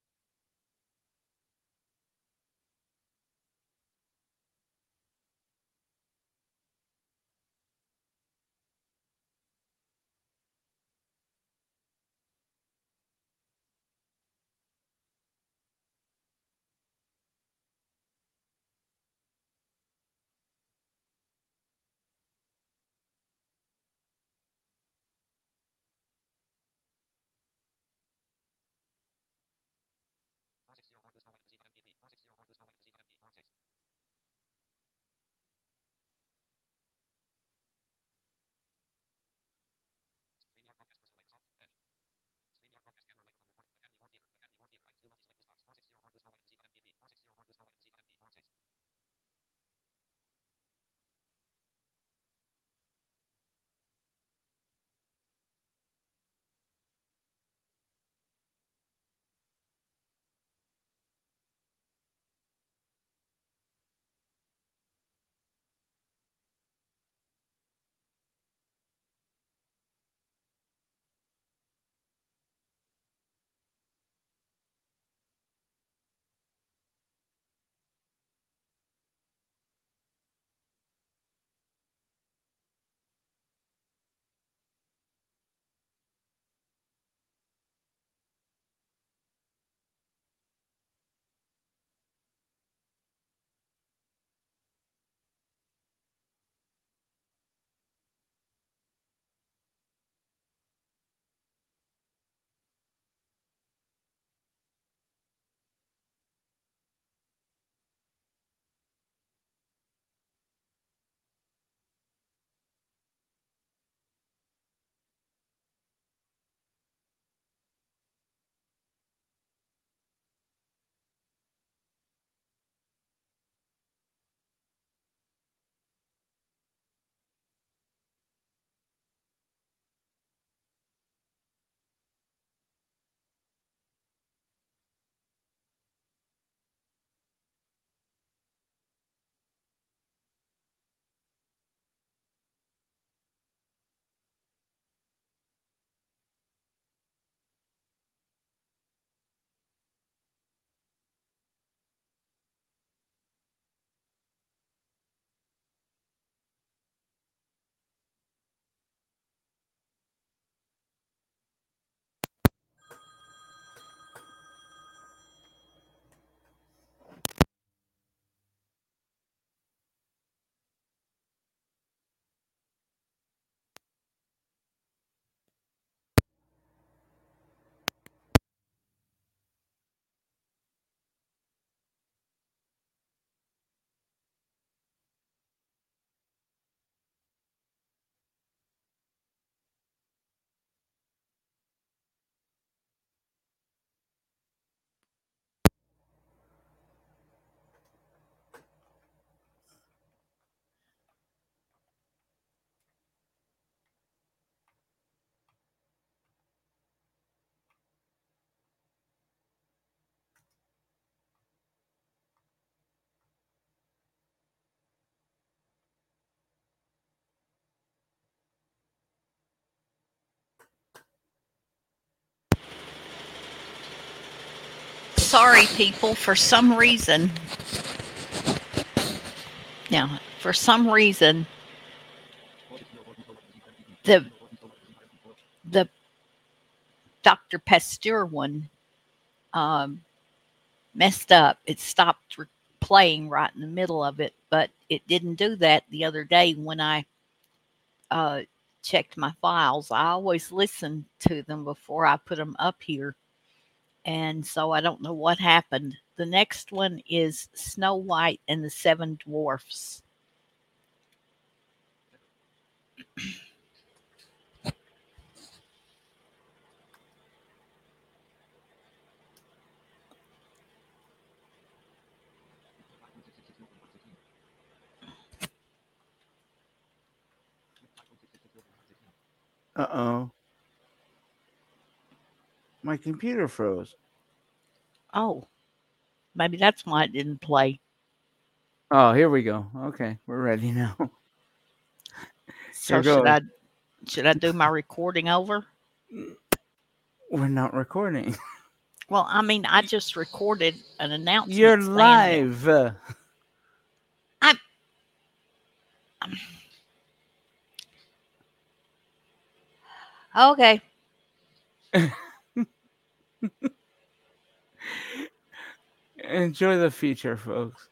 Speaker 2: sorry, people. For some reason, the Dr. Pasteur one messed up. It stopped playing right in the middle of it, but it didn't do that the other day when I checked my files. I always listen to them before I put them up here, and so I don't know what happened. The next one is Snow White and the Seven Dwarfs.
Speaker 1: Uh-oh. My computer froze.
Speaker 2: Oh, maybe that's why it didn't play.
Speaker 1: Oh, here we go. Okay, we're ready now.
Speaker 2: So should I do my recording over?
Speaker 1: We're not recording.
Speaker 2: Well, I mean, I just recorded an announcement.
Speaker 1: You're live.
Speaker 2: Okay.
Speaker 1: Enjoy the feature, folks.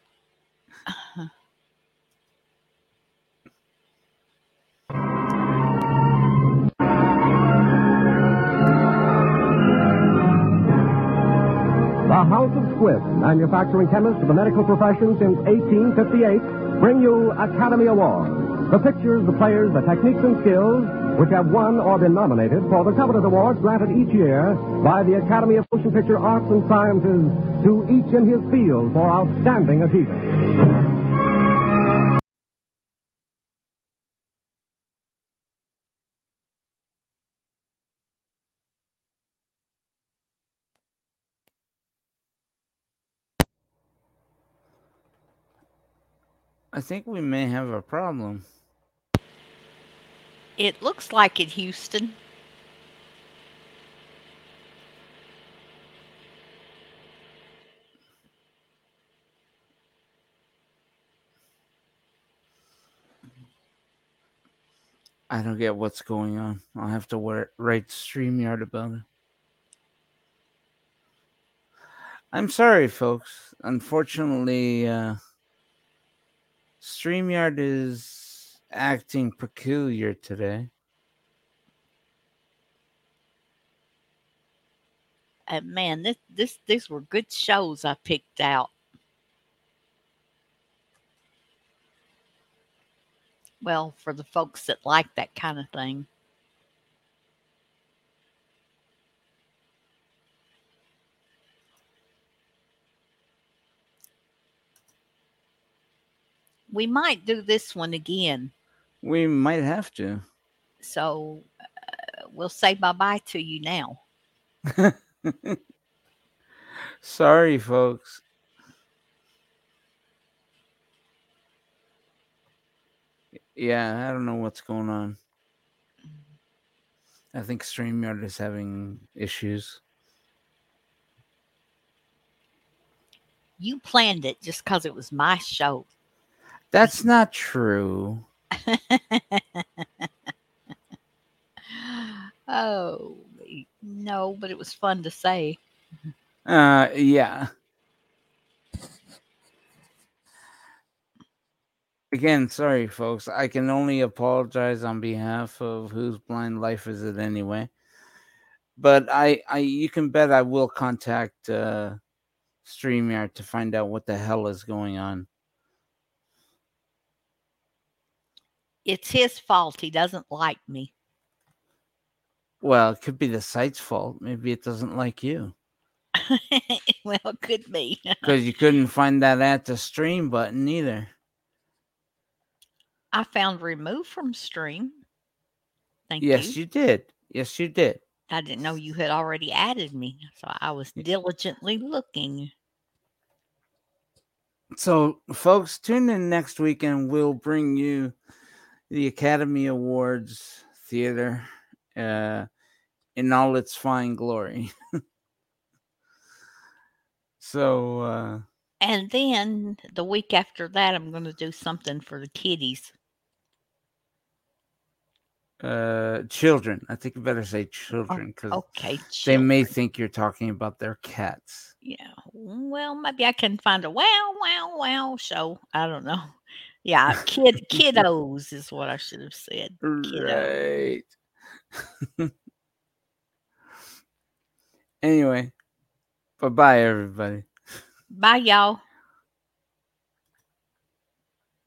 Speaker 8: The House of Squibb, manufacturing chemists of the medical profession since 1858, bring you Academy Awards. The pictures, the players, the techniques and skills which have won or been nominated for the coveted awards granted each year by the Academy of Motion Picture Arts and Sciences to each in his field for outstanding achievement.
Speaker 1: I think we may have a problem.
Speaker 2: It looks like it, Houston.
Speaker 1: I don't get what's going on. I'll have to write StreamYard about it. I'm sorry, folks. Unfortunately, StreamYard is acting peculiar today.
Speaker 2: Man, these were good shows I picked out. Well, for the folks that like that kind of thing. We might do this one again.
Speaker 1: We might have to.
Speaker 2: So we'll say bye-bye to you now.
Speaker 1: Sorry, folks. Yeah, I don't know what's going on. I think StreamYard is having issues.
Speaker 2: You planned it just because it was my show.
Speaker 1: That's not true.
Speaker 2: Oh, no, but it was fun to say.
Speaker 1: Yeah. Again, sorry, folks. I can only apologize on behalf of Whose Blind Life Is It Anyway? But you can bet I will contact StreamYard to find out what the hell is going on.
Speaker 2: It's his fault. He doesn't like me.
Speaker 1: Well, it could be the site's fault. Maybe it doesn't like you.
Speaker 2: Well, it could be.
Speaker 1: Because you couldn't find that Add to Stream button either.
Speaker 2: I found remove from stream. Thank you.
Speaker 1: Yes, you did. Yes, you did.
Speaker 2: I didn't know you had already added me, so I was diligently looking.
Speaker 1: So, folks, tune in next week and we'll bring you the Academy Awards theater in all its fine glory. So,
Speaker 2: And then the week after that, I'm going to do something for the kiddies.
Speaker 1: children. I think you better say children because
Speaker 2: Okay,
Speaker 1: they may
Speaker 2: children.
Speaker 1: think you're talking about their cats.
Speaker 2: Yeah. Well, maybe I can find a wow show. I don't know. Yeah, kiddos is what I should have said. Kiddos.
Speaker 1: Right. Anyway, bye-bye, everybody.
Speaker 2: Bye, y'all.